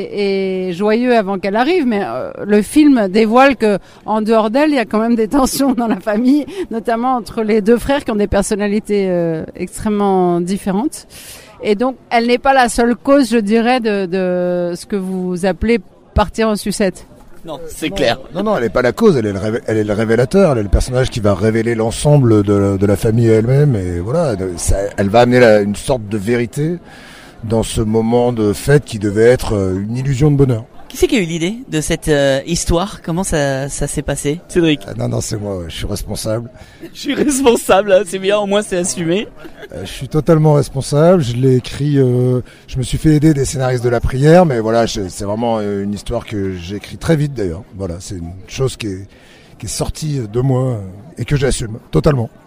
et, et joyeux avant qu'elle arrive, mais euh, le film dévoile que en dehors d'elle, il y a quand même des tensions dans la famille, notamment entre les deux frères qui ont des personnalités euh, extrêmement différentes. Et donc, elle n'est pas la seule cause, je dirais, de, de ce que vous appelez partir en sucette. Non, c'est non, clair. Non, non, elle n'est pas la cause, elle est, le révé- elle est le révélateur, elle est le personnage qui va révéler l'ensemble de, de la famille elle-même. Et voilà, ça, elle va amener la, une sorte de vérité dans ce moment de fête qui devait être une illusion de bonheur. Qui c'est qui a eu l'idée de cette euh, histoire? Comment ça, ça s'est passé, Cédric? ah, Non, non, c'est moi, ouais, je suis responsable. Je suis responsable, hein, c'est bien, au moins c'est assumé. Euh, je suis totalement responsable, je l'ai écrit, euh, je me suis fait aider des scénaristes de la prière, mais voilà, je, c'est vraiment une histoire que j'ai écrite très vite d'ailleurs. Voilà, c'est une chose qui est, qui est sortie de moi et que j'assume totalement.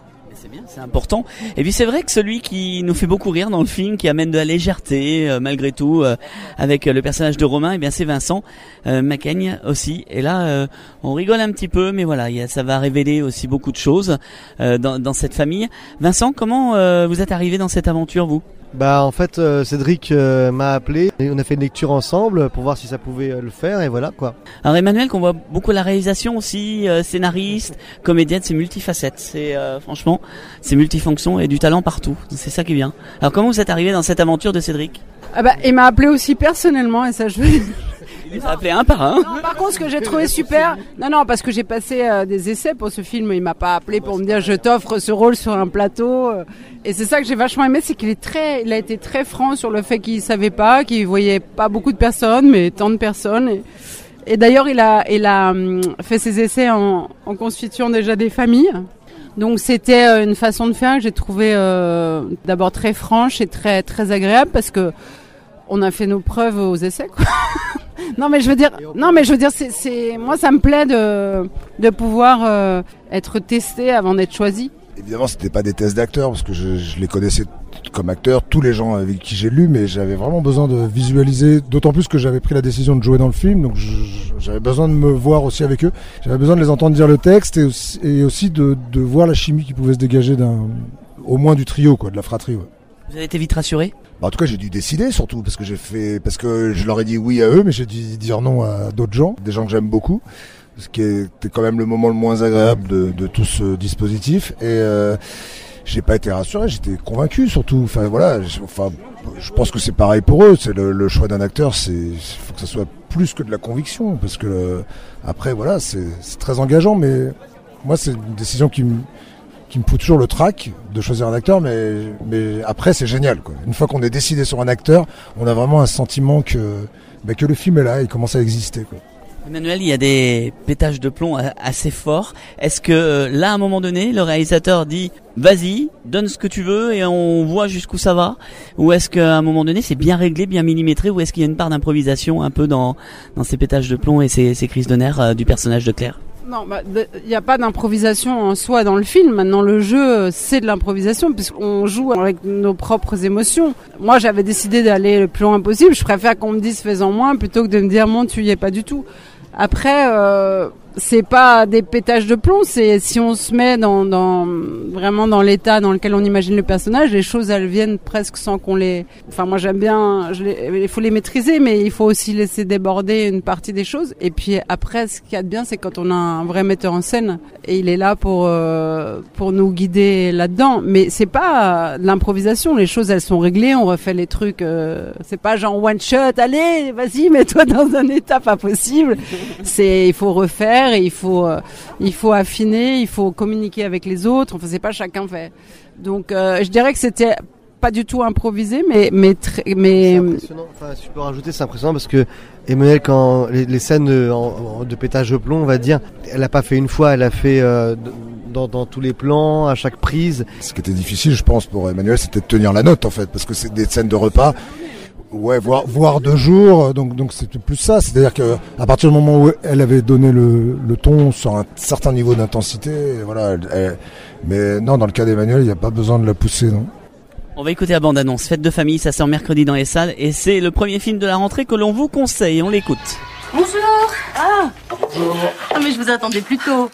C'est bien, c'est important. Et puis c'est vrai que celui qui nous fait beaucoup rire dans le film, qui amène de la légèreté euh, malgré tout, euh, avec euh, le personnage de Romain, et bien c'est Vincent euh, Macaigne aussi. Et là, euh, on rigole un petit peu, mais voilà, y a, ça va révéler aussi beaucoup de choses euh, dans, dans cette famille. Vincent, comment euh, vous êtes arrivé dans cette aventure, vous ? Bah en fait euh, Cédric euh, m'a appelé et on a fait une lecture ensemble pour voir si ça pouvait euh, le faire et voilà quoi. Alors Emmanuel, qu'on voit beaucoup à la réalisation aussi, euh, scénariste, comédienne, c'est multifacette, c'est euh, franchement c'est multifonction et du talent partout, c'est ça qui est bien. Alors comment vous êtes arrivé dans cette aventure de Cédric ? Ah bah, il m'a appelé aussi personnellement et ça je veux... Il les a appelés un par un. Non, par contre, ce que j'ai trouvé super, non, non, parce que j'ai passé euh, des essais pour ce film, il m'a pas appelé pour me dire je t'offre ce rôle sur un plateau. Euh, et c'est ça que j'ai vachement aimé, c'est qu'il est très, il a été très franc sur le fait qu'il savait pas, qu'il voyait pas beaucoup de personnes, mais tant de personnes. Et, et d'ailleurs, il a, il a hum, fait ses essais en, en constituant déjà des familles. Donc c'était euh, une façon de faire que j'ai trouvé euh, d'abord très franche et très très agréable parce que on a fait nos preuves aux essais, quoi. Non mais je veux dire, non mais je veux dire, c'est, c'est, moi ça me plaît de de pouvoir euh, être testé avant d'être choisi. Évidemment, c'était pas des tests d'acteurs parce que je, je les connaissais comme acteurs, tous les gens avec qui j'ai lu, mais j'avais vraiment besoin de visualiser, d'autant plus que j'avais pris la décision de jouer dans le film, donc je, j'avais besoin de me voir aussi avec eux. J'avais besoin de les entendre dire le texte et aussi, et aussi de, de voir la chimie qui pouvait se dégager d'un, au moins du trio, quoi, de la fratrie. Ouais. Vous avez été vite rassuré ? Bah, en tout cas, j'ai dû décider, surtout parce que j'ai fait, parce que je leur ai dit oui à eux, mais j'ai dû dire non à d'autres gens, des gens que j'aime beaucoup, ce qui était quand même le moment le moins agréable de, de tout ce dispositif. Et euh, j'ai pas été rassuré, j'étais convaincu surtout. Enfin voilà, je, enfin, je pense que c'est pareil pour eux. C'est le, le choix d'un acteur, c'est, faut que ça soit plus que de la conviction, parce que le, après voilà, c'est, c'est très engageant, mais moi c'est une décision qui me qui me fout toujours le trac de choisir un acteur, mais, mais après c'est génial, quoi. Une fois qu'on est décidé sur un acteur, on a vraiment un sentiment que, bah, que le film est là, il commence à exister, quoi. Emmanuel, il y a des pétages de plomb assez forts. Est-ce que là, à un moment donné, le réalisateur dit « Vas-y, donne ce que tu veux et on voit jusqu'où ça va » ou est-ce qu'à un moment donné, c'est bien réglé, bien millimétré, ou est-ce qu'il y a une part d'improvisation un peu dans, dans ces pétages de plomb et ces, ces crises de nerfs euh, du personnage de Claire ? Non, bah, il n'y a pas d'improvisation en soi dans le film. Maintenant, le jeu, c'est de l'improvisation puisqu'on joue avec nos propres émotions. Moi, j'avais décidé d'aller le plus loin possible. Je préfère qu'on me dise fais-en moins plutôt que de me dire mon tu y es pas du tout. Après, euh, c'est pas des pétages de plomb, c'est si on se met dans, dans vraiment dans l'état dans lequel on imagine le personnage, les choses elles viennent presque sans qu'on les. Enfin, moi j'aime bien, je les, il faut les maîtriser, mais il faut aussi laisser déborder une partie des choses. Et puis après, ce qu'il y a de bien, c'est quand on a un vrai metteur en scène et il est là pour euh, pour nous guider là-dedans. Mais c'est pas de l'improvisation, les choses elles sont réglées, on refait les trucs. Euh, c'est pas genre one shot, allez, vas-y, mets-toi dans un état pas possible. C'est, il faut refaire, et il faut, euh, il faut affiner, il faut communiquer avec les autres. Enfin, c'est pas chacun fait. Donc, euh, je dirais que c'était pas du tout improvisé, mais, mais, très, mais. C'est impressionnant. Enfin, si je peux rajouter, c'est impressionnant parce que Emmanuel, quand les, les scènes de, en, de pétage de plomb, on va dire, elle a pas fait une fois, elle a fait euh, dans, dans tous les plans, à chaque prise. Ce qui était difficile, je pense, pour Emmanuel, c'était de tenir la note, en fait, parce que c'est des scènes de repas. Ouais, voire, voire deux jours, donc, donc c'était plus ça. C'est-à-dire que, à partir du moment où elle avait donné le, le ton sur un certain niveau d'intensité, voilà, elle, elle, mais non, dans le cas d'Emmanuel, il n'y a pas besoin de la pousser, non. On va écouter la bande-annonce. Fête de famille, ça sort mercredi dans les salles, et c'est le premier film de la rentrée que l'on vous conseille. On l'écoute. Bonjour. Ah. Bonjour. Ah, mais je vous attendais plus tôt.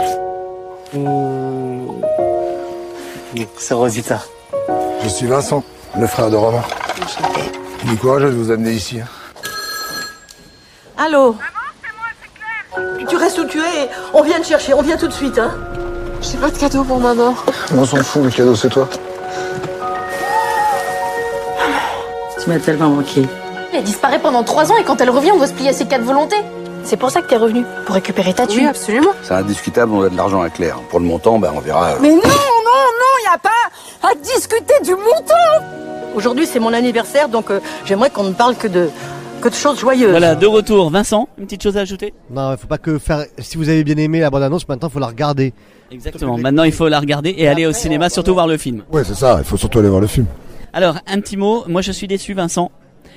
Mmh. C'est Rosita. Je suis Vincent, le frère de Romain. Enchanté. Du courage de vous amener ici. Allô. Tu restes où tu es, on vient te chercher, on vient tout de suite, hein. J'ai pas de cadeau pour maman. On s'en fout, le cadeau c'est toi. Tu m'as tellement manqué. Elle disparaît pendant trois ans et quand elle revient, on doit se plier à ses quatre volontés. C'est pour ça que t'es revenu, pour récupérer ta thune. Oui, absolument. C'est indiscutable, on a de l'argent à Claire. Pour le montant, ben on verra. Mais non, non, non, y a pas à discuter du montant. Aujourd'hui, c'est mon anniversaire, donc euh, j'aimerais qu'on ne parle que de, que de choses joyeuses. Voilà, de retour. Vincent, une petite chose à ajouter ? Non, il faut pas que faire. Si vous avez bien aimé la bande-annonce, maintenant, il faut la regarder. Exactement. Maintenant, il faut la regarder et aller au cinéma, surtout voir le film. Ouais, c'est ça. Il faut surtout aller voir le film. Alors, un petit mot. Moi, je suis déçu, Vincent,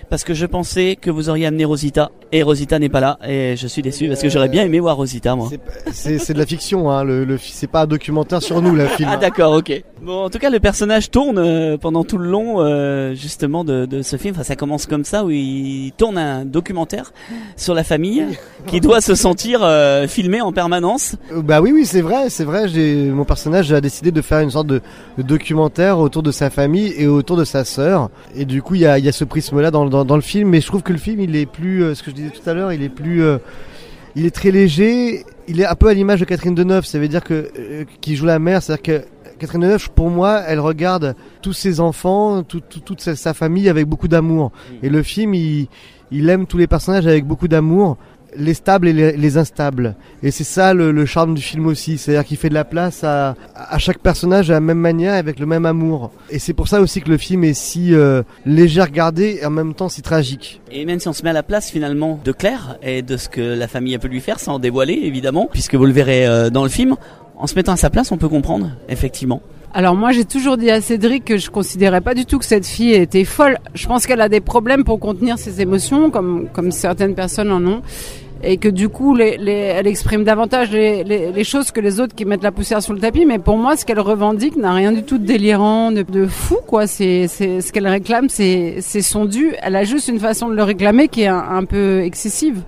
parce que je pensais que vous auriez amené Rosita et Rosita n'est pas là et je suis déçu parce que j'aurais bien aimé voir Rosita moi. C'est, c'est, c'est de la fiction, hein. le, le, c'est pas un documentaire sur nous, le film. Ah d'accord, ok. Bon, en tout cas, le personnage tourne euh, pendant tout le long euh, justement de, de ce film. Enfin, ça commence comme ça où il tourne un documentaire sur la famille qui doit se sentir euh, filmé en permanence. Euh, bah oui, oui, c'est vrai, c'est vrai. J'ai, mon personnage a décidé de faire une sorte de, de documentaire autour de sa famille et autour de sa sœur. Et du coup, il y a, il y a ce prisme-là dans, dans, dans le film. Mais je trouve que le film, il est plus, euh, ce que je disais tout à l'heure, il est plus, euh, il est très léger. Il est un peu à l'image de Catherine Deneuve. Ça veut dire que euh, qui joue la mère, c'est-à-dire que Catherine Deneuve, pour moi, elle regarde tous ses enfants, tout, tout, toute sa, sa famille avec beaucoup d'amour. Et le film, il, il aime tous les personnages avec beaucoup d'amour, les stables et les, les instables. Et c'est ça le, le charme du film aussi, c'est-à-dire qu'il fait de la place à, à chaque personnage de la même manière, avec le même amour. Et c'est pour ça aussi que le film est si euh, léger à regarder et en même temps si tragique. Et même si on se met à la place finalement de Claire et de ce que la famille a pu lui faire, sans dévoiler évidemment, puisque vous le verrez euh, dans le film, en se mettant à sa place, on peut comprendre, effectivement. Alors moi j'ai toujours dit à Cédric que je considérais pas du tout que cette fille était folle. Je pense qu'elle a des problèmes pour contenir ses émotions, comme, comme certaines personnes en ont. Et que du coup les, les, elle exprime davantage les, les, les choses que les autres qui mettent la poussière sous le tapis. Mais pour moi ce qu'elle revendique n'a rien du tout de délirant, de, de fou quoi. C'est, c'est, ce qu'elle réclame c'est, c'est son dû. Elle a juste une façon de le réclamer qui est un, un peu excessive.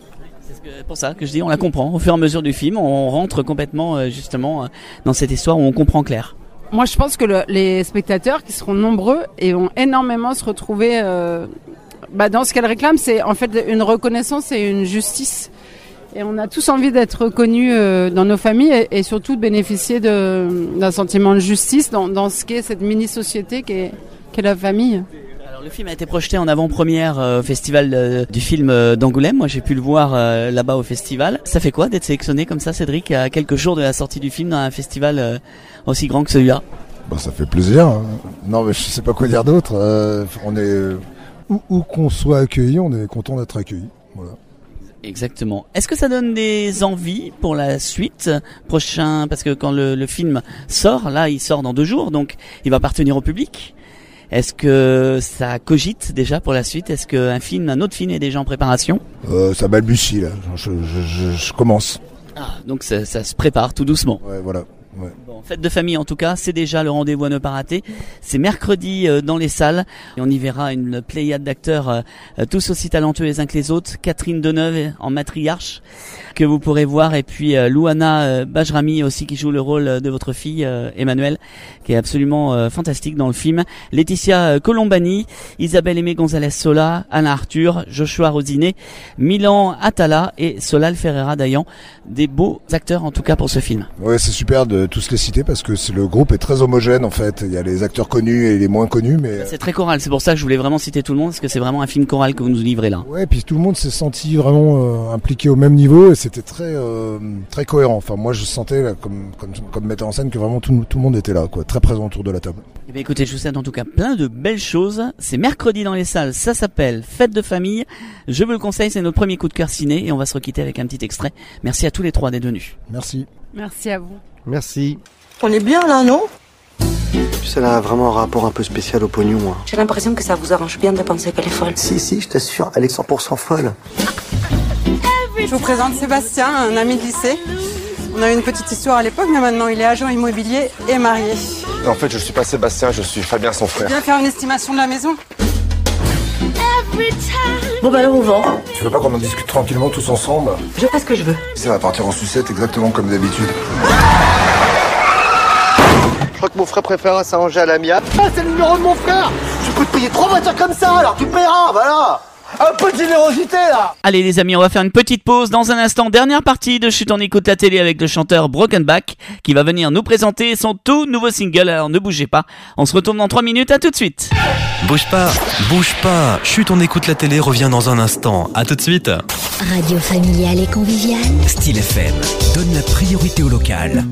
C'est pour ça que je dis on la comprend. Au fur et à mesure du film, on rentre complètement euh, justement euh, dans cette histoire où on comprend Claire. Moi, je pense que le, les spectateurs, qui seront nombreux et vont énormément se retrouver euh, bah, dans ce qu'elle réclame, c'est en fait une reconnaissance et une justice. Et on a tous envie d'être reconnus euh, dans nos familles et, et surtout de bénéficier de, d'un sentiment de justice dans, dans ce qu'est cette mini-société qu'est, qu'est la famille. Le film a été projeté en avant-première euh, au festival euh, du film euh, d'Angoulême. Moi, j'ai pu le voir euh, là-bas au festival. Ça fait quoi d'être sélectionné comme ça, Cédric, à quelques jours de la sortie du film dans un festival euh, aussi grand que celui-là? Bah, ça fait plaisir. Hein. Non, mais je sais pas quoi dire d'autre. Euh, on est où, où qu'on soit accueilli, on est content d'être accueilli. Voilà. Exactement. Est-ce que ça donne des envies pour la suite prochain? Parce que quand le, le film sort, là, il sort dans deux jours, donc il va appartenir au public. Est-ce que ça cogite déjà pour la suite? Est-ce qu'un film, un autre film est déjà en préparation? euh, Ça balbutie là, je, je, je, je commence. Ah, donc ça, ça se prépare tout doucement. Ouais, voilà. Ouais. Bon, fête de famille en tout cas, c'est déjà le rendez-vous à ne pas rater. C'est mercredi euh, dans les salles et on y verra une pléiade d'acteurs euh, tous aussi talentueux les uns que les autres. Catherine Deneuve en matriarche que vous pourrez voir et puis euh, Louana euh, Bajrami aussi qui joue le rôle de votre fille euh, Emmanuelle qui est absolument euh, fantastique dans le film. Laetitia euh, Colombani, Isabelle Aimé González Sola, Alain Arthur, Joshua Rosiné, Milan Atala et Solal Ferreira Dayan. Des beaux acteurs en tout cas pour ce film. Ouais, c'est super de tous les citer parce que c'est, le groupe est très homogène en fait. Il y a les acteurs connus et les moins connus, mais c'est très choral. C'est pour ça que je voulais vraiment citer tout le monde parce que c'est vraiment un film choral que vous nous livrez là. Ouais, puis tout le monde s'est senti vraiment euh, impliqué au même niveau et c'était très euh, très cohérent. Enfin, moi, je sentais là, comme comme comme metteur en scène que vraiment tout, tout le monde était là, quoi, très présent autour de la table. Eh bien, écoutez, je vous souhaite en tout cas plein de belles choses. C'est mercredi dans les salles. Ça s'appelle Fête de famille. Je vous le conseille. C'est notre premier coup de cœur ciné et on va se requitter avec un petit extrait. Merci à tous les trois d'être venus. Merci. Merci à vous. Merci. On est bien là, non? Elle a vraiment un rapport un peu spécial au pognon. Hein. J'ai l'impression que ça vous arrange bien de penser qu'elle est folle. Si, si, je t'assure, elle est cent pour cent folle. Je vous présente Sébastien, un ami de lycée. On a eu une petite histoire à l'époque, mais maintenant il est agent immobilier et marié. En fait, je suis pas Sébastien, je suis Fabien, son frère. Viens faire une estimation de la maison. Bon bah alors on vend. Tu veux pas qu'on en discute tranquillement tous ensemble? Je fais ce que je veux. Ça va partir en sucette exactement comme d'habitude. Je crois que mon frère préfère s'arranger à l'amiable. Ah, c'est le numéro de mon frère. Je peux te payer trois voitures comme ça, alors tu paieras, voilà. Un peu de générosité là. Allez les amis, on va faire une petite pause dans un instant. Dernière partie de Chut on écoute la télé avec le chanteur Broken Back qui va venir nous présenter son tout nouveau single. Alors ne bougez pas, on se retrouve dans trois minutes, à tout de suite. Bouge pas, bouge pas. Chut on écoute la télé revient dans un instant. À tout de suite. Radio familiale et conviviale. Style F M donne la priorité au local.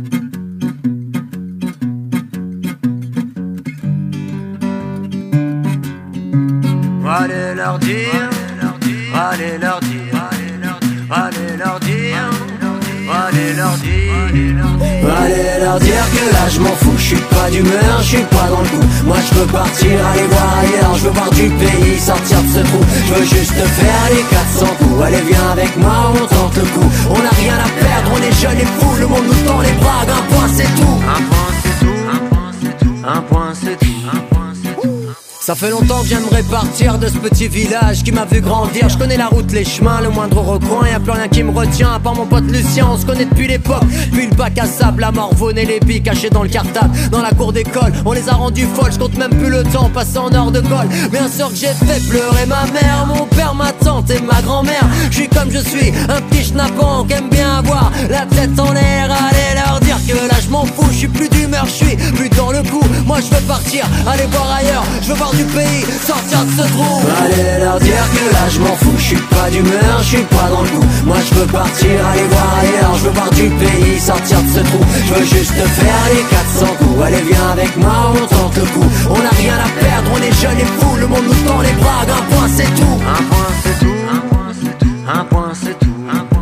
Allez leur dire, allez leur dire, allez leur dire, allez leur dire, allez leur dire, Allez leur dire que là je m'en fous, je suis pas d'humeur, je suis pas dans le coup. Moi je veux partir, aller voir ailleurs, je veux voir du pays, sortir de ce trou. Je veux juste faire les quatre cents coups. Allez viens avec moi, on tente le coup. On n'a rien à perdre, on est jeunes et fous. Le monde nous tend les bras, un point c'est tout. Un point c'est tout, un point c'est tout, un point c'est tout, un point c'est tout. Ça fait longtemps que j'aimerais partir de ce petit village qui m'a vu grandir. Je connais la route, les chemins, le moindre recoin. Y'a plus rien qui me retient à part mon pote Lucien. On se connaît depuis l'époque, puis le bac à sable, la morvonne et les billes cachés dans le cartable. Dans la cour d'école, on les a rendus folles. Je compte même plus le temps passé en heure de colle. Bien sûr que j'ai fait pleurer ma mère, mon père, ma tante et ma grand-mère. Je suis comme je suis, un petit schnappant qui aime bien avoir la tête en l'air. Allez leur dire que là je m'en fous, je suis plus d'humeur, je suis plus dans le coup. Moi je veux partir, aller voir ailleurs, je veux voir du pays, sortir de ce trou. Allez leur dire que là je m'en fous, je suis pas d'humeur, je suis pas dans le coup. Moi je veux partir, aller voir ailleurs, je veux voir du pays, sortir de ce trou. Je veux juste faire les quatre cents coups. Allez viens avec moi, on tente le coup. On n'a rien à perdre, on est jeunes et fous. Le monde nous tend les bras, un point c'est tout. Un point c'est tout, un point c'est tout, un point c'est tout.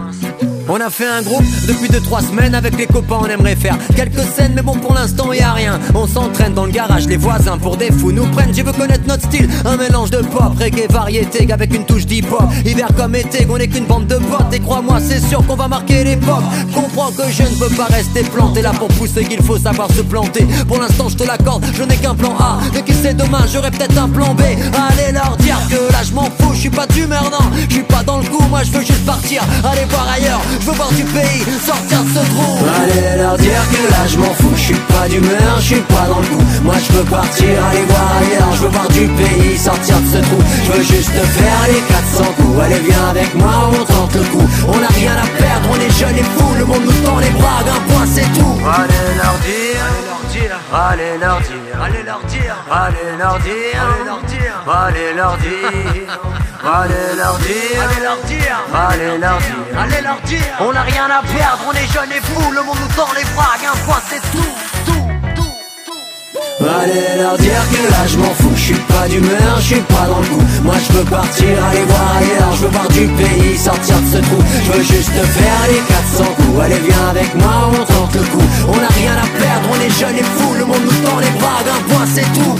On a fait un groupe depuis deux trois semaines. Avec les copains on aimerait faire quelques scènes, mais bon pour l'instant y a rien. On s'entraîne dans le garage, les voisins pour des fous nous prennent. Je veux connaître notre style, un mélange de pop, reggae, variété avec une touche d'hip-hop. Hiver comme été, on n'est qu'une bande de potes. Et crois-moi c'est sûr qu'on va marquer l'époque. Comprends que je ne veux pas rester planté là pour pousser, qu'il faut savoir se planter. Pour l'instant je te l'accorde, je n'ai qu'un plan A, mais qui sait demain j'aurai peut-être un plan B. Allez leur dire que là je m'en fous, je suis pas d'humeur non, je suis pas dans le coup. Moi je veux juste partir, aller voir ailleurs, je veux voir du pays, sortir de ce trou. Allez leur dire que là je m'en fous, je suis pas d'humeur, je suis pas dans le coup. Moi je veux partir, aller voir ailleurs, je veux voir du pays, sortir de ce trou. Je veux juste faire les quatre cents coups. Allez viens avec moi, on tente le coup. On n'a rien à perdre, on est jeunes et fous. Le monde nous tend les bras, un point c'est tout. Allez leur dire, allez leur dire, allez leur dire, allez leur dire, allez leur dire, allez leur dire, allez leur dire, allez leur dire, allez leur dire, allez leur dire. On n'a rien à perdre, on est jeunes et fous. Le monde nous tend les bras, un point c'est tout, tout, tout, tout. Allez leur dire que là je m'en fous, je suis pas d'humeur, je suis pas dans le coup. Moi je veux partir, aller voir ailleurs, je veux voir du pays, sortir de ce trou. Je veux juste faire les quatre cents coups. Allez viens avec moi, on tente le coup. On n'a rien à perdre, on est jeunes et fous. Le monde nous tend les bras, un point c'est tout.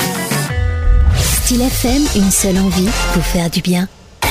Style F M, une seule envie, vous faire du bien.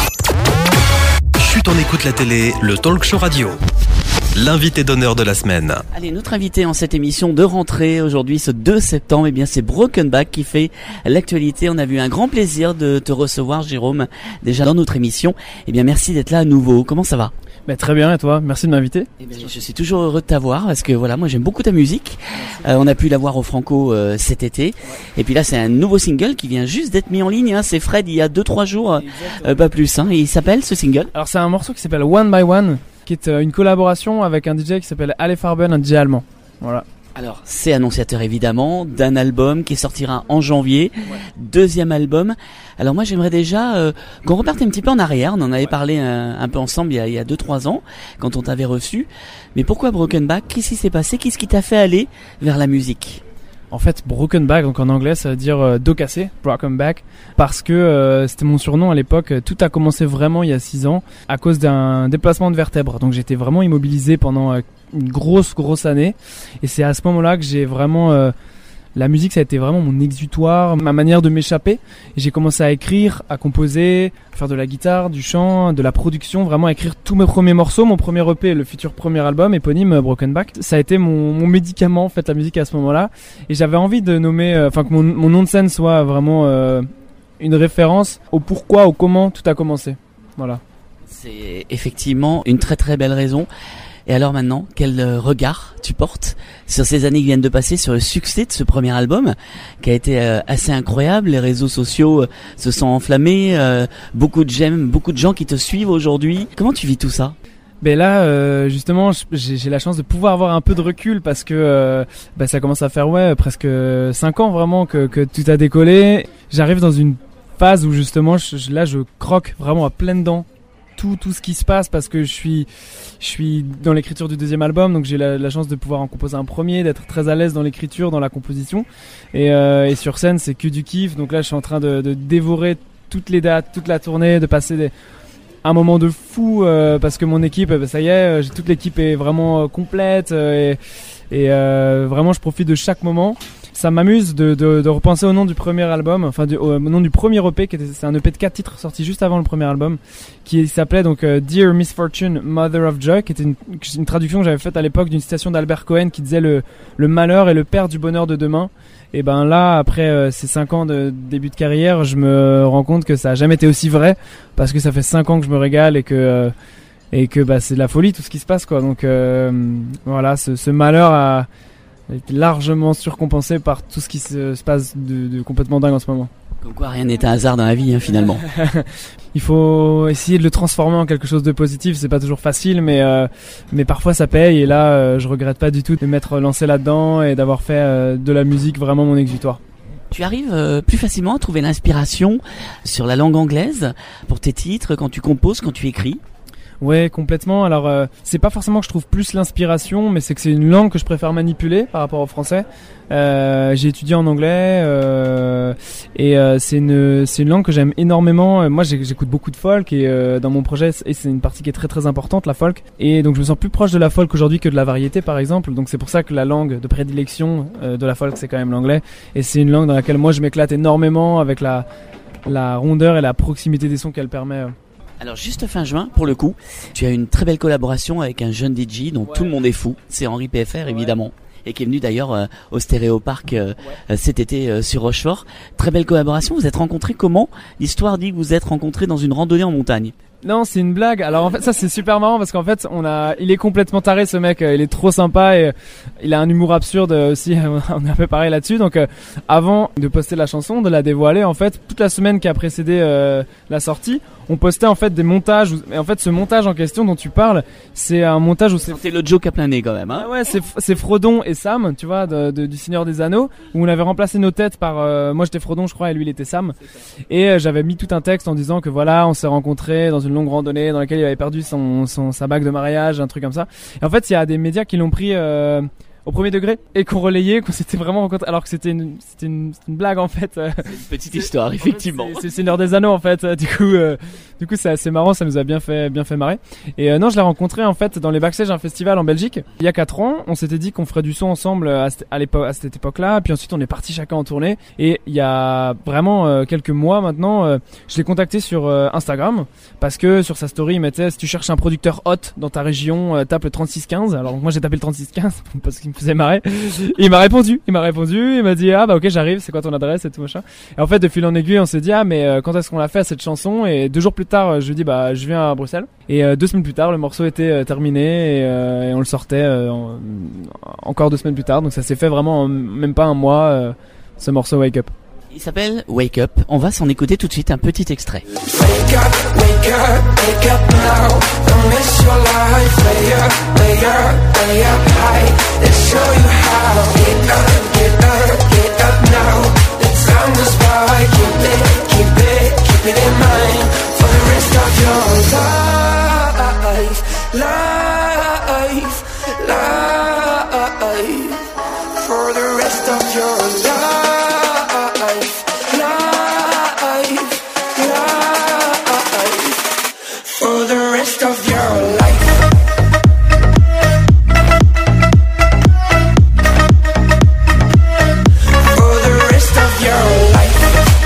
Chut, on écoute la télé, le talk show radio. L'invité d'honneur de la semaine. Allez, notre invité en cette émission de rentrée aujourd'hui, ce deux septembre, eh bien c'est Broken Back qui fait l'actualité. On a eu un grand plaisir de te recevoir, Jérôme, déjà dans notre émission. Eh bien merci d'être là à nouveau. Comment ça va ? Bah, très bien, et toi ? Merci de m'inviter. Eh bien, je suis toujours heureux de t'avoir parce que voilà, moi j'aime beaucoup ta musique. Euh, on a pu la voir au Franco euh, cet été. Et puis là, c'est un nouveau single qui vient juste d'être mis en ligne. Hein. C'est Fred il y a deux trois jours, euh, pas plus. Hein. Et il s'appelle ce single. Alors c'est un morceau qui s'appelle One by One, qui est euh, une collaboration avec un D J qui s'appelle Ale Farben, un D J allemand. Voilà. Alors, c'est annonciateur évidemment d'un album qui sortira en janvier, ouais. Deuxième album. Alors moi, j'aimerais déjà euh, qu'on reparte un petit peu en arrière. On en avait ouais. parlé un, un peu ensemble il y a, il y a deux trois ans, quand on t'avait reçu. Mais pourquoi Broken Back ? Qu'est-ce qui s'est passé ? Qu'est-ce qui t'a fait aller vers la musique ? En fait, Broken Back, donc en anglais, ça veut dire euh, dos cassé, Broken Back, parce que euh, c'était mon surnom à l'époque. Tout a commencé vraiment il y a six ans à cause d'un déplacement de vertèbre. Donc j'étais vraiment immobilisé pendant euh, une grosse, grosse année. Et c'est à ce moment-là que j'ai vraiment... Euh, la musique, ça a été vraiment mon exutoire, ma manière de m'échapper. Et j'ai commencé à écrire, à composer, à faire de la guitare, du chant, de la production, vraiment à écrire tous mes premiers morceaux. Mon premier E P, le futur premier album, éponyme Broken Back. Ça a été mon, mon médicament, en fait, la musique à ce moment-là. Et j'avais envie de nommer, enfin, euh, que mon, mon nom de scène soit vraiment euh, une référence au pourquoi, au comment tout a commencé. Voilà. C'est effectivement une très très belle raison. Et alors maintenant, quel regard tu portes sur ces années qui viennent de passer, sur le succès de ce premier album qui a été euh, assez incroyable. Les réseaux sociaux euh, se sont enflammés, euh, beaucoup de j'aime, beaucoup de gens qui te suivent aujourd'hui. Comment tu vis tout ça ? Ben là, euh, justement, j'ai, j'ai la chance de pouvoir avoir un peu de recul parce que euh, ben ça commence à faire ouais presque cinq ans vraiment que, que tout a décollé. J'arrive dans une phase où justement, je, là, je croque vraiment à pleines dents tout tout ce qui se passe parce que je suis je suis dans l'écriture du deuxième album, donc j'ai la, la chance de pouvoir en composer un premier, d'être très à l'aise dans l'écriture, dans la composition et, euh, et sur scène c'est que du kiff. Donc là je suis en train de, de dévorer toutes les dates, toute la tournée, de passer des, un moment de fou euh, parce que mon équipe, bah, ça y est, j'ai, toute l'équipe est vraiment euh, complète euh, Et euh, vraiment, je profite de chaque moment. Ça m'amuse de, de, de repenser au nom du premier album, enfin du, au nom du premier E P, qui était, c'est un E P de quatre titres sorti juste avant le premier album, qui s'appelait donc euh, Dear Misfortune, Mother of Joy, qui était une, une traduction que j'avais faite à l'époque d'une citation d'Albert Cohen qui disait le, le malheur est le père du bonheur de demain. Et ben là, après euh, ces cinq ans de début de carrière, je me rends compte que ça a jamais été aussi vrai, parce que ça fait cinq ans que je me régale et que euh, et que bah c'est de la folie tout ce qui se passe quoi. Donc euh, voilà, ce, ce malheur a largement surcompensé par tout ce qui se, se passe de, de complètement dingue en ce moment. Comme quoi rien n'est un hasard dans la vie hein, finalement. Il faut essayer de le transformer en quelque chose de positif, c'est pas toujours facile mais euh, mais parfois ça paye et là euh, je regrette pas du tout de m'être lancé là-dedans et d'avoir fait euh, de la musique vraiment mon exutoire. Tu arrives euh, plus facilement à trouver l'inspiration sur la langue anglaise pour tes titres quand tu composes, quand tu écris? Ouais, complètement. Alors, euh, c'est pas forcément que je trouve plus l'inspiration, mais c'est que c'est une langue que je préfère manipuler par rapport au français. Euh, j'ai étudié en anglais euh, et euh, c'est une c'est une langue que j'aime énormément. Moi, j'écoute beaucoup de folk et euh, dans mon projet, et c'est une partie qui est très très importante, la folk. Et donc, je me sens plus proche de la folk aujourd'hui que de la variété, par exemple. Donc, c'est pour ça que la langue de prédilection euh, de la folk, c'est quand même l'anglais. Et c'est une langue dans laquelle moi, je m'éclate énormément avec la la rondeur et la proximité des sons qu'elle permet. Euh. Alors juste fin juin, pour le coup, tu as une très belle collaboration avec un jeune D J dont ouais. tout le monde est fou, c'est Henri P F R évidemment, ouais. et qui est venu d'ailleurs euh, au Stéréo Park euh, ouais. cet été euh, sur Rochefort. Très belle collaboration, vous êtes rencontrés comment? L'histoire dit que vous êtes rencontrés dans une randonnée en montagne. Non, c'est une blague. Alors en fait, ça c'est super marrant parce qu'en fait, on a, il est complètement taré ce mec. Il est trop sympa et il a un humour absurde aussi. On est un peu pareil là-dessus. Donc, euh, avant de poster la chanson, de la dévoiler, en fait, toute la semaine qui a précédé euh, la sortie, on postait en fait des montages. Et en fait, ce montage en question dont tu parles, c'est un montage où c'est. C'est le joke à plein nez quand même. Hein. Ah ouais, c'est c'est Frodon et Sam, tu vois, de, de, du Seigneur des Anneaux, où on avait remplacé nos têtes par. Euh, moi, j'étais Frodon, je crois, et lui, il était Sam. Et euh, j'avais mis tout un texte en disant que voilà, on s'est rencontrés dans une longue randonnée dans laquelle il avait perdu son, son sa bague de mariage, un truc comme ça. Et en fait, il y a des médias qui l'ont pris euh, au premier degré et qu'on relayait, qu'on s'était vraiment rencontrés, alors que c'était une c'était une, une blague en fait. C'est une petite histoire effectivement. C'est, c'est Seigneur des Anneaux en fait. Du coup, euh, du coup, c'est assez marrant, ça nous a bien fait bien fait marrer. Et euh, non, je l'ai rencontré en fait dans les backstage d'un festival en Belgique il y a quatre ans. On s'était dit qu'on ferait du son ensemble à, à l'époque, à cette époque-là. Puis ensuite, on est parti chacun en tournée. Et il y a vraiment euh, quelques mois maintenant, euh, je l'ai contacté sur euh, Instagram parce que sur sa story, il mettait si tu cherches un producteur hot dans ta région, euh, tape le trente-six quinze. Alors moi, j'ai tapé le trente-six quinze parce qu'il me faisait marrer. Et il m'a répondu, il m'a répondu, il m'a dit ah bah ok j'arrive, c'est quoi ton adresse et tout machin. Et en fait de fil en aiguille, on s'est dit ah mais euh, quand est-ce qu'on l'a fait cette chanson? Et deux jours plus tard, je lui dis bah je viens à Bruxelles. Et euh, deux semaines plus tard, le morceau était euh, terminé et, euh, et on le sortait euh, en, encore deux semaines plus tard. Donc ça s'est fait vraiment en même pas un mois euh, ce morceau Wake Up. Il s'appelle Wake Up. On va s'en écouter tout de suite un petit extrait. Wake up, wake up, wake up now. Don't miss your life. Lay up, lay up, lay up high. Let's show you how. Get up, get up, get up now. The time goes by. Keep it, keep it, keep it in mind for the rest of your life, life, life. For the rest of your life. For the rest of your life. For the rest of your life.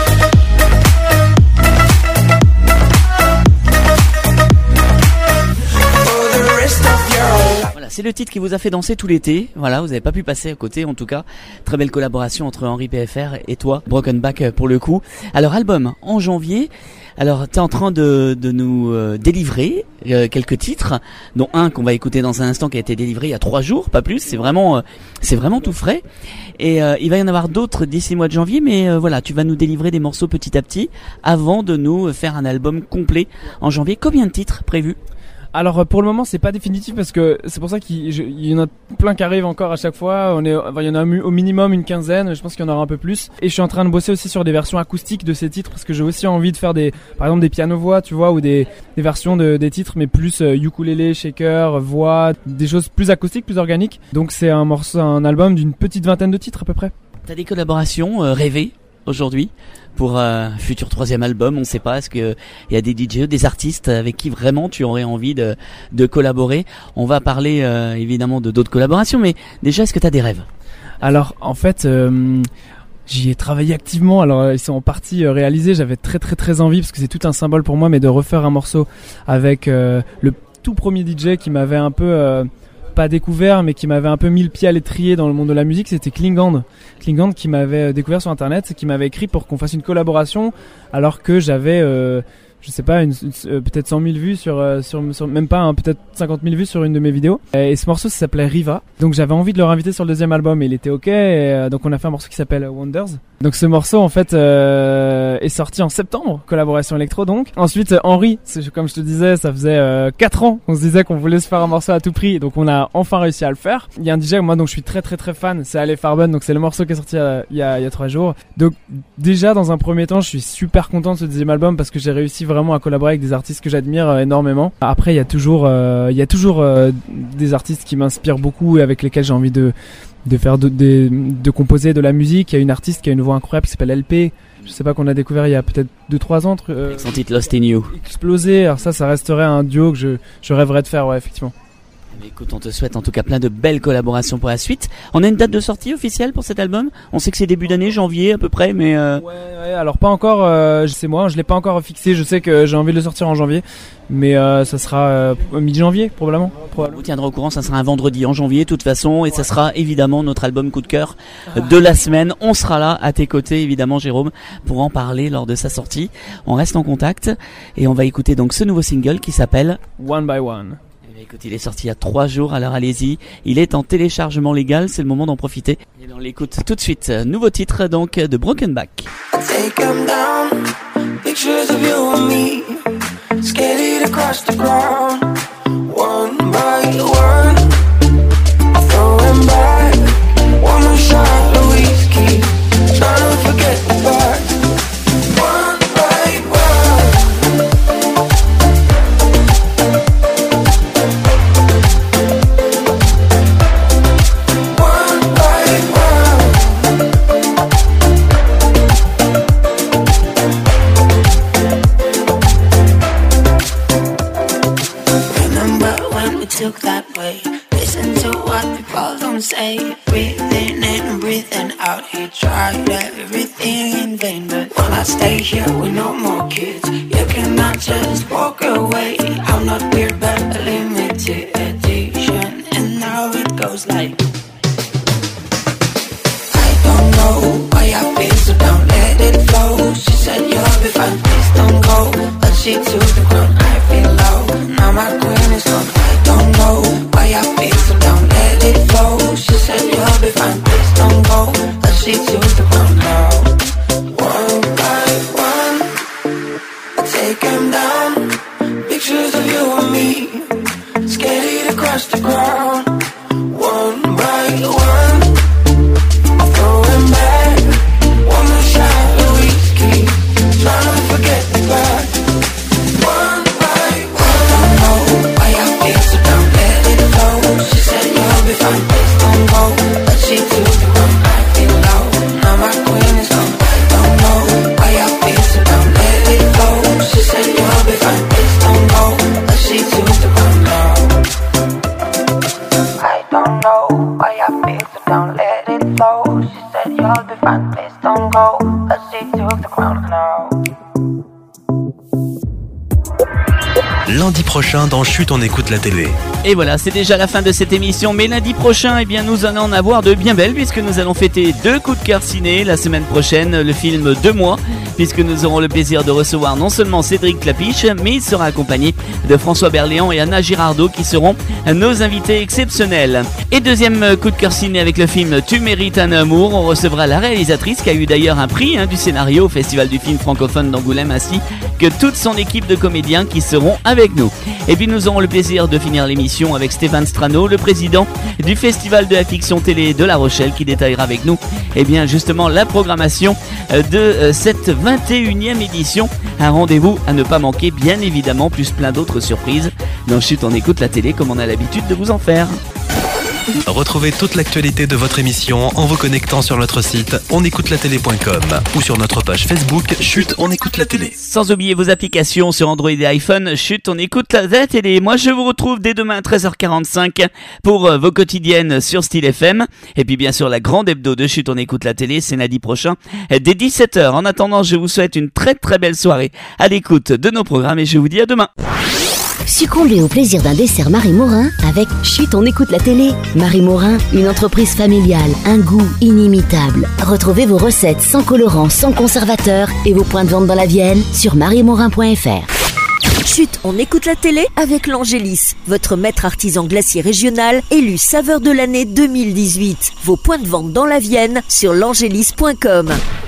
For the rest of your life. Voilà, c'est le titre qui vous a fait danser tout l'été. Voilà, vous n'avez pas pu passer à côté en tout cas. Très belle collaboration entre Henri P F R et toi, Broken Back pour le coup. Alors album en janvier. Alors, t'es en train de, de nous euh, délivrer euh, quelques titres, dont un qu'on va écouter dans un instant qui a été délivré il y a trois jours, pas plus. C'est vraiment, euh, c'est vraiment tout frais. Et euh, il va y en avoir d'autres d'ici le mois de janvier, mais euh, voilà, tu vas nous délivrer des morceaux petit à petit avant de nous faire un album complet en janvier. Combien de titres prévus ? Alors pour le moment c'est pas définitif parce que c'est pour ça qu'il je, il y en a plein qui arrivent encore à chaque fois. On est, il y en a au minimum une quinzaine, je pense qu'il y en aura un peu plus. Et je suis en train de bosser aussi sur des versions acoustiques de ces titres parce que j'ai aussi envie de faire des, par exemple des piano-voix, tu vois, ou des, des versions de, des titres mais plus euh, ukulélé, shaker, voix, des choses plus acoustiques, plus organiques. Donc c'est un morceau, un album d'une petite vingtaine de titres à peu près. T'as des collaborations euh, rêvées aujourd'hui pour un futur troisième album? On ne sait pas. Est-ce qu'il y a des D J, des artistes avec qui vraiment tu aurais envie de, de collaborer? On va parler euh, évidemment de d'autres collaborations, mais déjà, est-ce que tu as des rêves? Alors, en fait, euh, j'y ai travaillé activement. Alors, ils sont en partie euh, réalisés. J'avais très très très envie, parce que c'est tout un symbole pour moi, mais de refaire un morceau avec euh, le tout premier D J qui m'avait un peu... Euh, pas découvert, mais qui m'avait un peu mis le pied à l'étrier dans le monde de la musique, c'était Klingand. Klingand qui m'avait découvert sur internet, qui m'avait écrit pour qu'on fasse une collaboration, alors que j'avais, euh, je sais pas, une, une, euh, peut-être cent mille vues sur, euh, sur, sur même pas, hein, peut-être cinquante mille vues sur une de mes vidéos. Et, et ce morceau, ça s'appelait Riva. Donc j'avais envie de le réinviter sur le deuxième album, et il était ok. Et, euh, donc on a fait un morceau qui s'appelle Wonders. Donc ce morceau en fait euh, est sorti en septembre, collaboration électro donc. Ensuite Henri, c'est, comme je te disais, ça faisait euh, quatre ans qu'on se disait qu'on voulait se faire un morceau à tout prix, donc on a enfin réussi à le faire. Il y a un D J moi donc je suis très très très fan, c'est Ale Farben, donc c'est le morceau qui est sorti euh, il y a il y a trois jours. Donc déjà dans un premier temps, je suis super content de ce deuxième album parce que j'ai réussi vraiment à collaborer avec des artistes que j'admire euh, énormément. Après il y a toujours euh, il y a toujours euh, des artistes qui m'inspirent beaucoup et avec lesquels j'ai envie de de faire de, de, de composer de la musique. Il y a une artiste qui a une voix incroyable qui s'appelle L P, je sais pas, qu'on a découvert il y a peut-être deux trois ans, euh, son titre Lost in You, explosé. Alors ça ça resterait un duo que je, je rêverais de faire, ouais, effectivement. Écoute, on te souhaite en tout cas plein de belles collaborations pour la suite. On a une date de sortie officielle pour cet album? On sait que c'est début d'année, janvier à peu près, mais euh... ouais, ouais, alors pas encore, euh, c'est moi, je l'ai pas encore fixé. Je sais que j'ai envie de le sortir en janvier, mais euh, ça sera euh, mi-janvier probablement. probablement. On vous tiendra au courant, ça sera un vendredi en janvier de toute façon, et ça sera évidemment notre album coup de cœur de la semaine. On sera là à tes côtés évidemment, Jérôme, pour en parler lors de sa sortie. On reste en contact et on va écouter donc ce nouveau single qui s'appelle One by One. Écoute, il est sorti il y a trois jours, alors allez-y. Il est en téléchargement légal, c'est le moment d'en profiter. Et on l'écoute tout de suite. Nouveau titre donc de Broken Back. Take them down, pictures of you and me, scattered across the ground, one by one, throwing back, one more shot of whiskey, trying to forget the past. Took that way. Listen to what people don't say. Breathing in and breathing out. He tried everything in vain, but when I stay here with no more kids, you cannot just walk away. I'm not weird, but a limited edition, and now it goes like I don't know why I feel, so don't let it flow. She said you'll be fine, please don't go, but she took the crown. I feel low, now my queen is gone. Don't know why I feel, so don't let it flow. She said you'll be fine, please don't go, but she took the crown now. One by one, I take them down, pictures of you and me, scattered across the ground. One by one, throwing back, one more shot of whiskey, trying to forget the past. One by one, I don't know why I feel, so don't let it flow. She said you'll be fine, please don't go, but she took the crown. I feel low, now my queen is gone. I don't know why I feel, so don't let it flow. She said you'll be fine, please don't go, but she took the crown now. I don't know why I feel, so don't let it flow. She said you'll be fine, please don't go, but she took the crown now. Lundi prochain dans Chut, on écoute la télé. Et voilà, c'est déjà la fin de cette émission, mais lundi prochain, eh bien, nous allons en avoir de bien belles, puisque nous allons fêter deux coups de cœur ciné. La semaine prochaine, le film Deux mois, puisque nous aurons le plaisir de recevoir non seulement Cédric Clapiche, mais il sera accompagné de François Berléand et Anna Girardot, qui seront nos invités exceptionnels. Et deuxième coup de cœur ciné avec le film Tu mérites un amour, on recevra la réalisatrice, qui a eu d'ailleurs un prix hein, du scénario au Festival du film francophone d'Angoulême, ainsi que toute son équipe de comédiens qui seront avec nous. Et puis nous aurons le plaisir de finir l'émission avec Stéphane Strano, le président du Festival de la fiction télé de La Rochelle, qui détaillera avec nous eh bien, justement la programmation de cette vingt et unième édition. Un rendez-vous à ne pas manquer, bien évidemment, plus plein d'autres surprises. Dans Chut, on écoute la télé comme on a l'habitude de vous en faire. Retrouvez toute l'actualité de votre émission en vous connectant sur notre site on écoute la télé point com ou sur notre page Facebook Chut, on écoute la télé. Sans oublier vos applications sur Android et iPhone. Chut, on écoute la, la télé. Moi, je vous retrouve dès demain à treize heures quarante-cinq pour euh, vos quotidiennes sur Style F M. Et puis, bien sûr, la grande hebdo de Chut, on écoute la télé, c'est lundi prochain dès dix-sept heures. En attendant, je vous souhaite une très très belle soirée à l'écoute de nos programmes et je vous dis à demain. Succombez au plaisir d'un dessert Marie Morin avec Chut, on écoute la télé. Marie Morin, une entreprise familiale, un goût inimitable. Retrouvez vos recettes sans colorant, sans conservateur et vos points de vente dans la Vienne sur marie morin point f r. Chut, on écoute la télé avec l'Angélis, votre maître artisan glacier régional élu saveur de l'année deux mille dix-huit. Vos points de vente dans la Vienne sur l'angélis point com.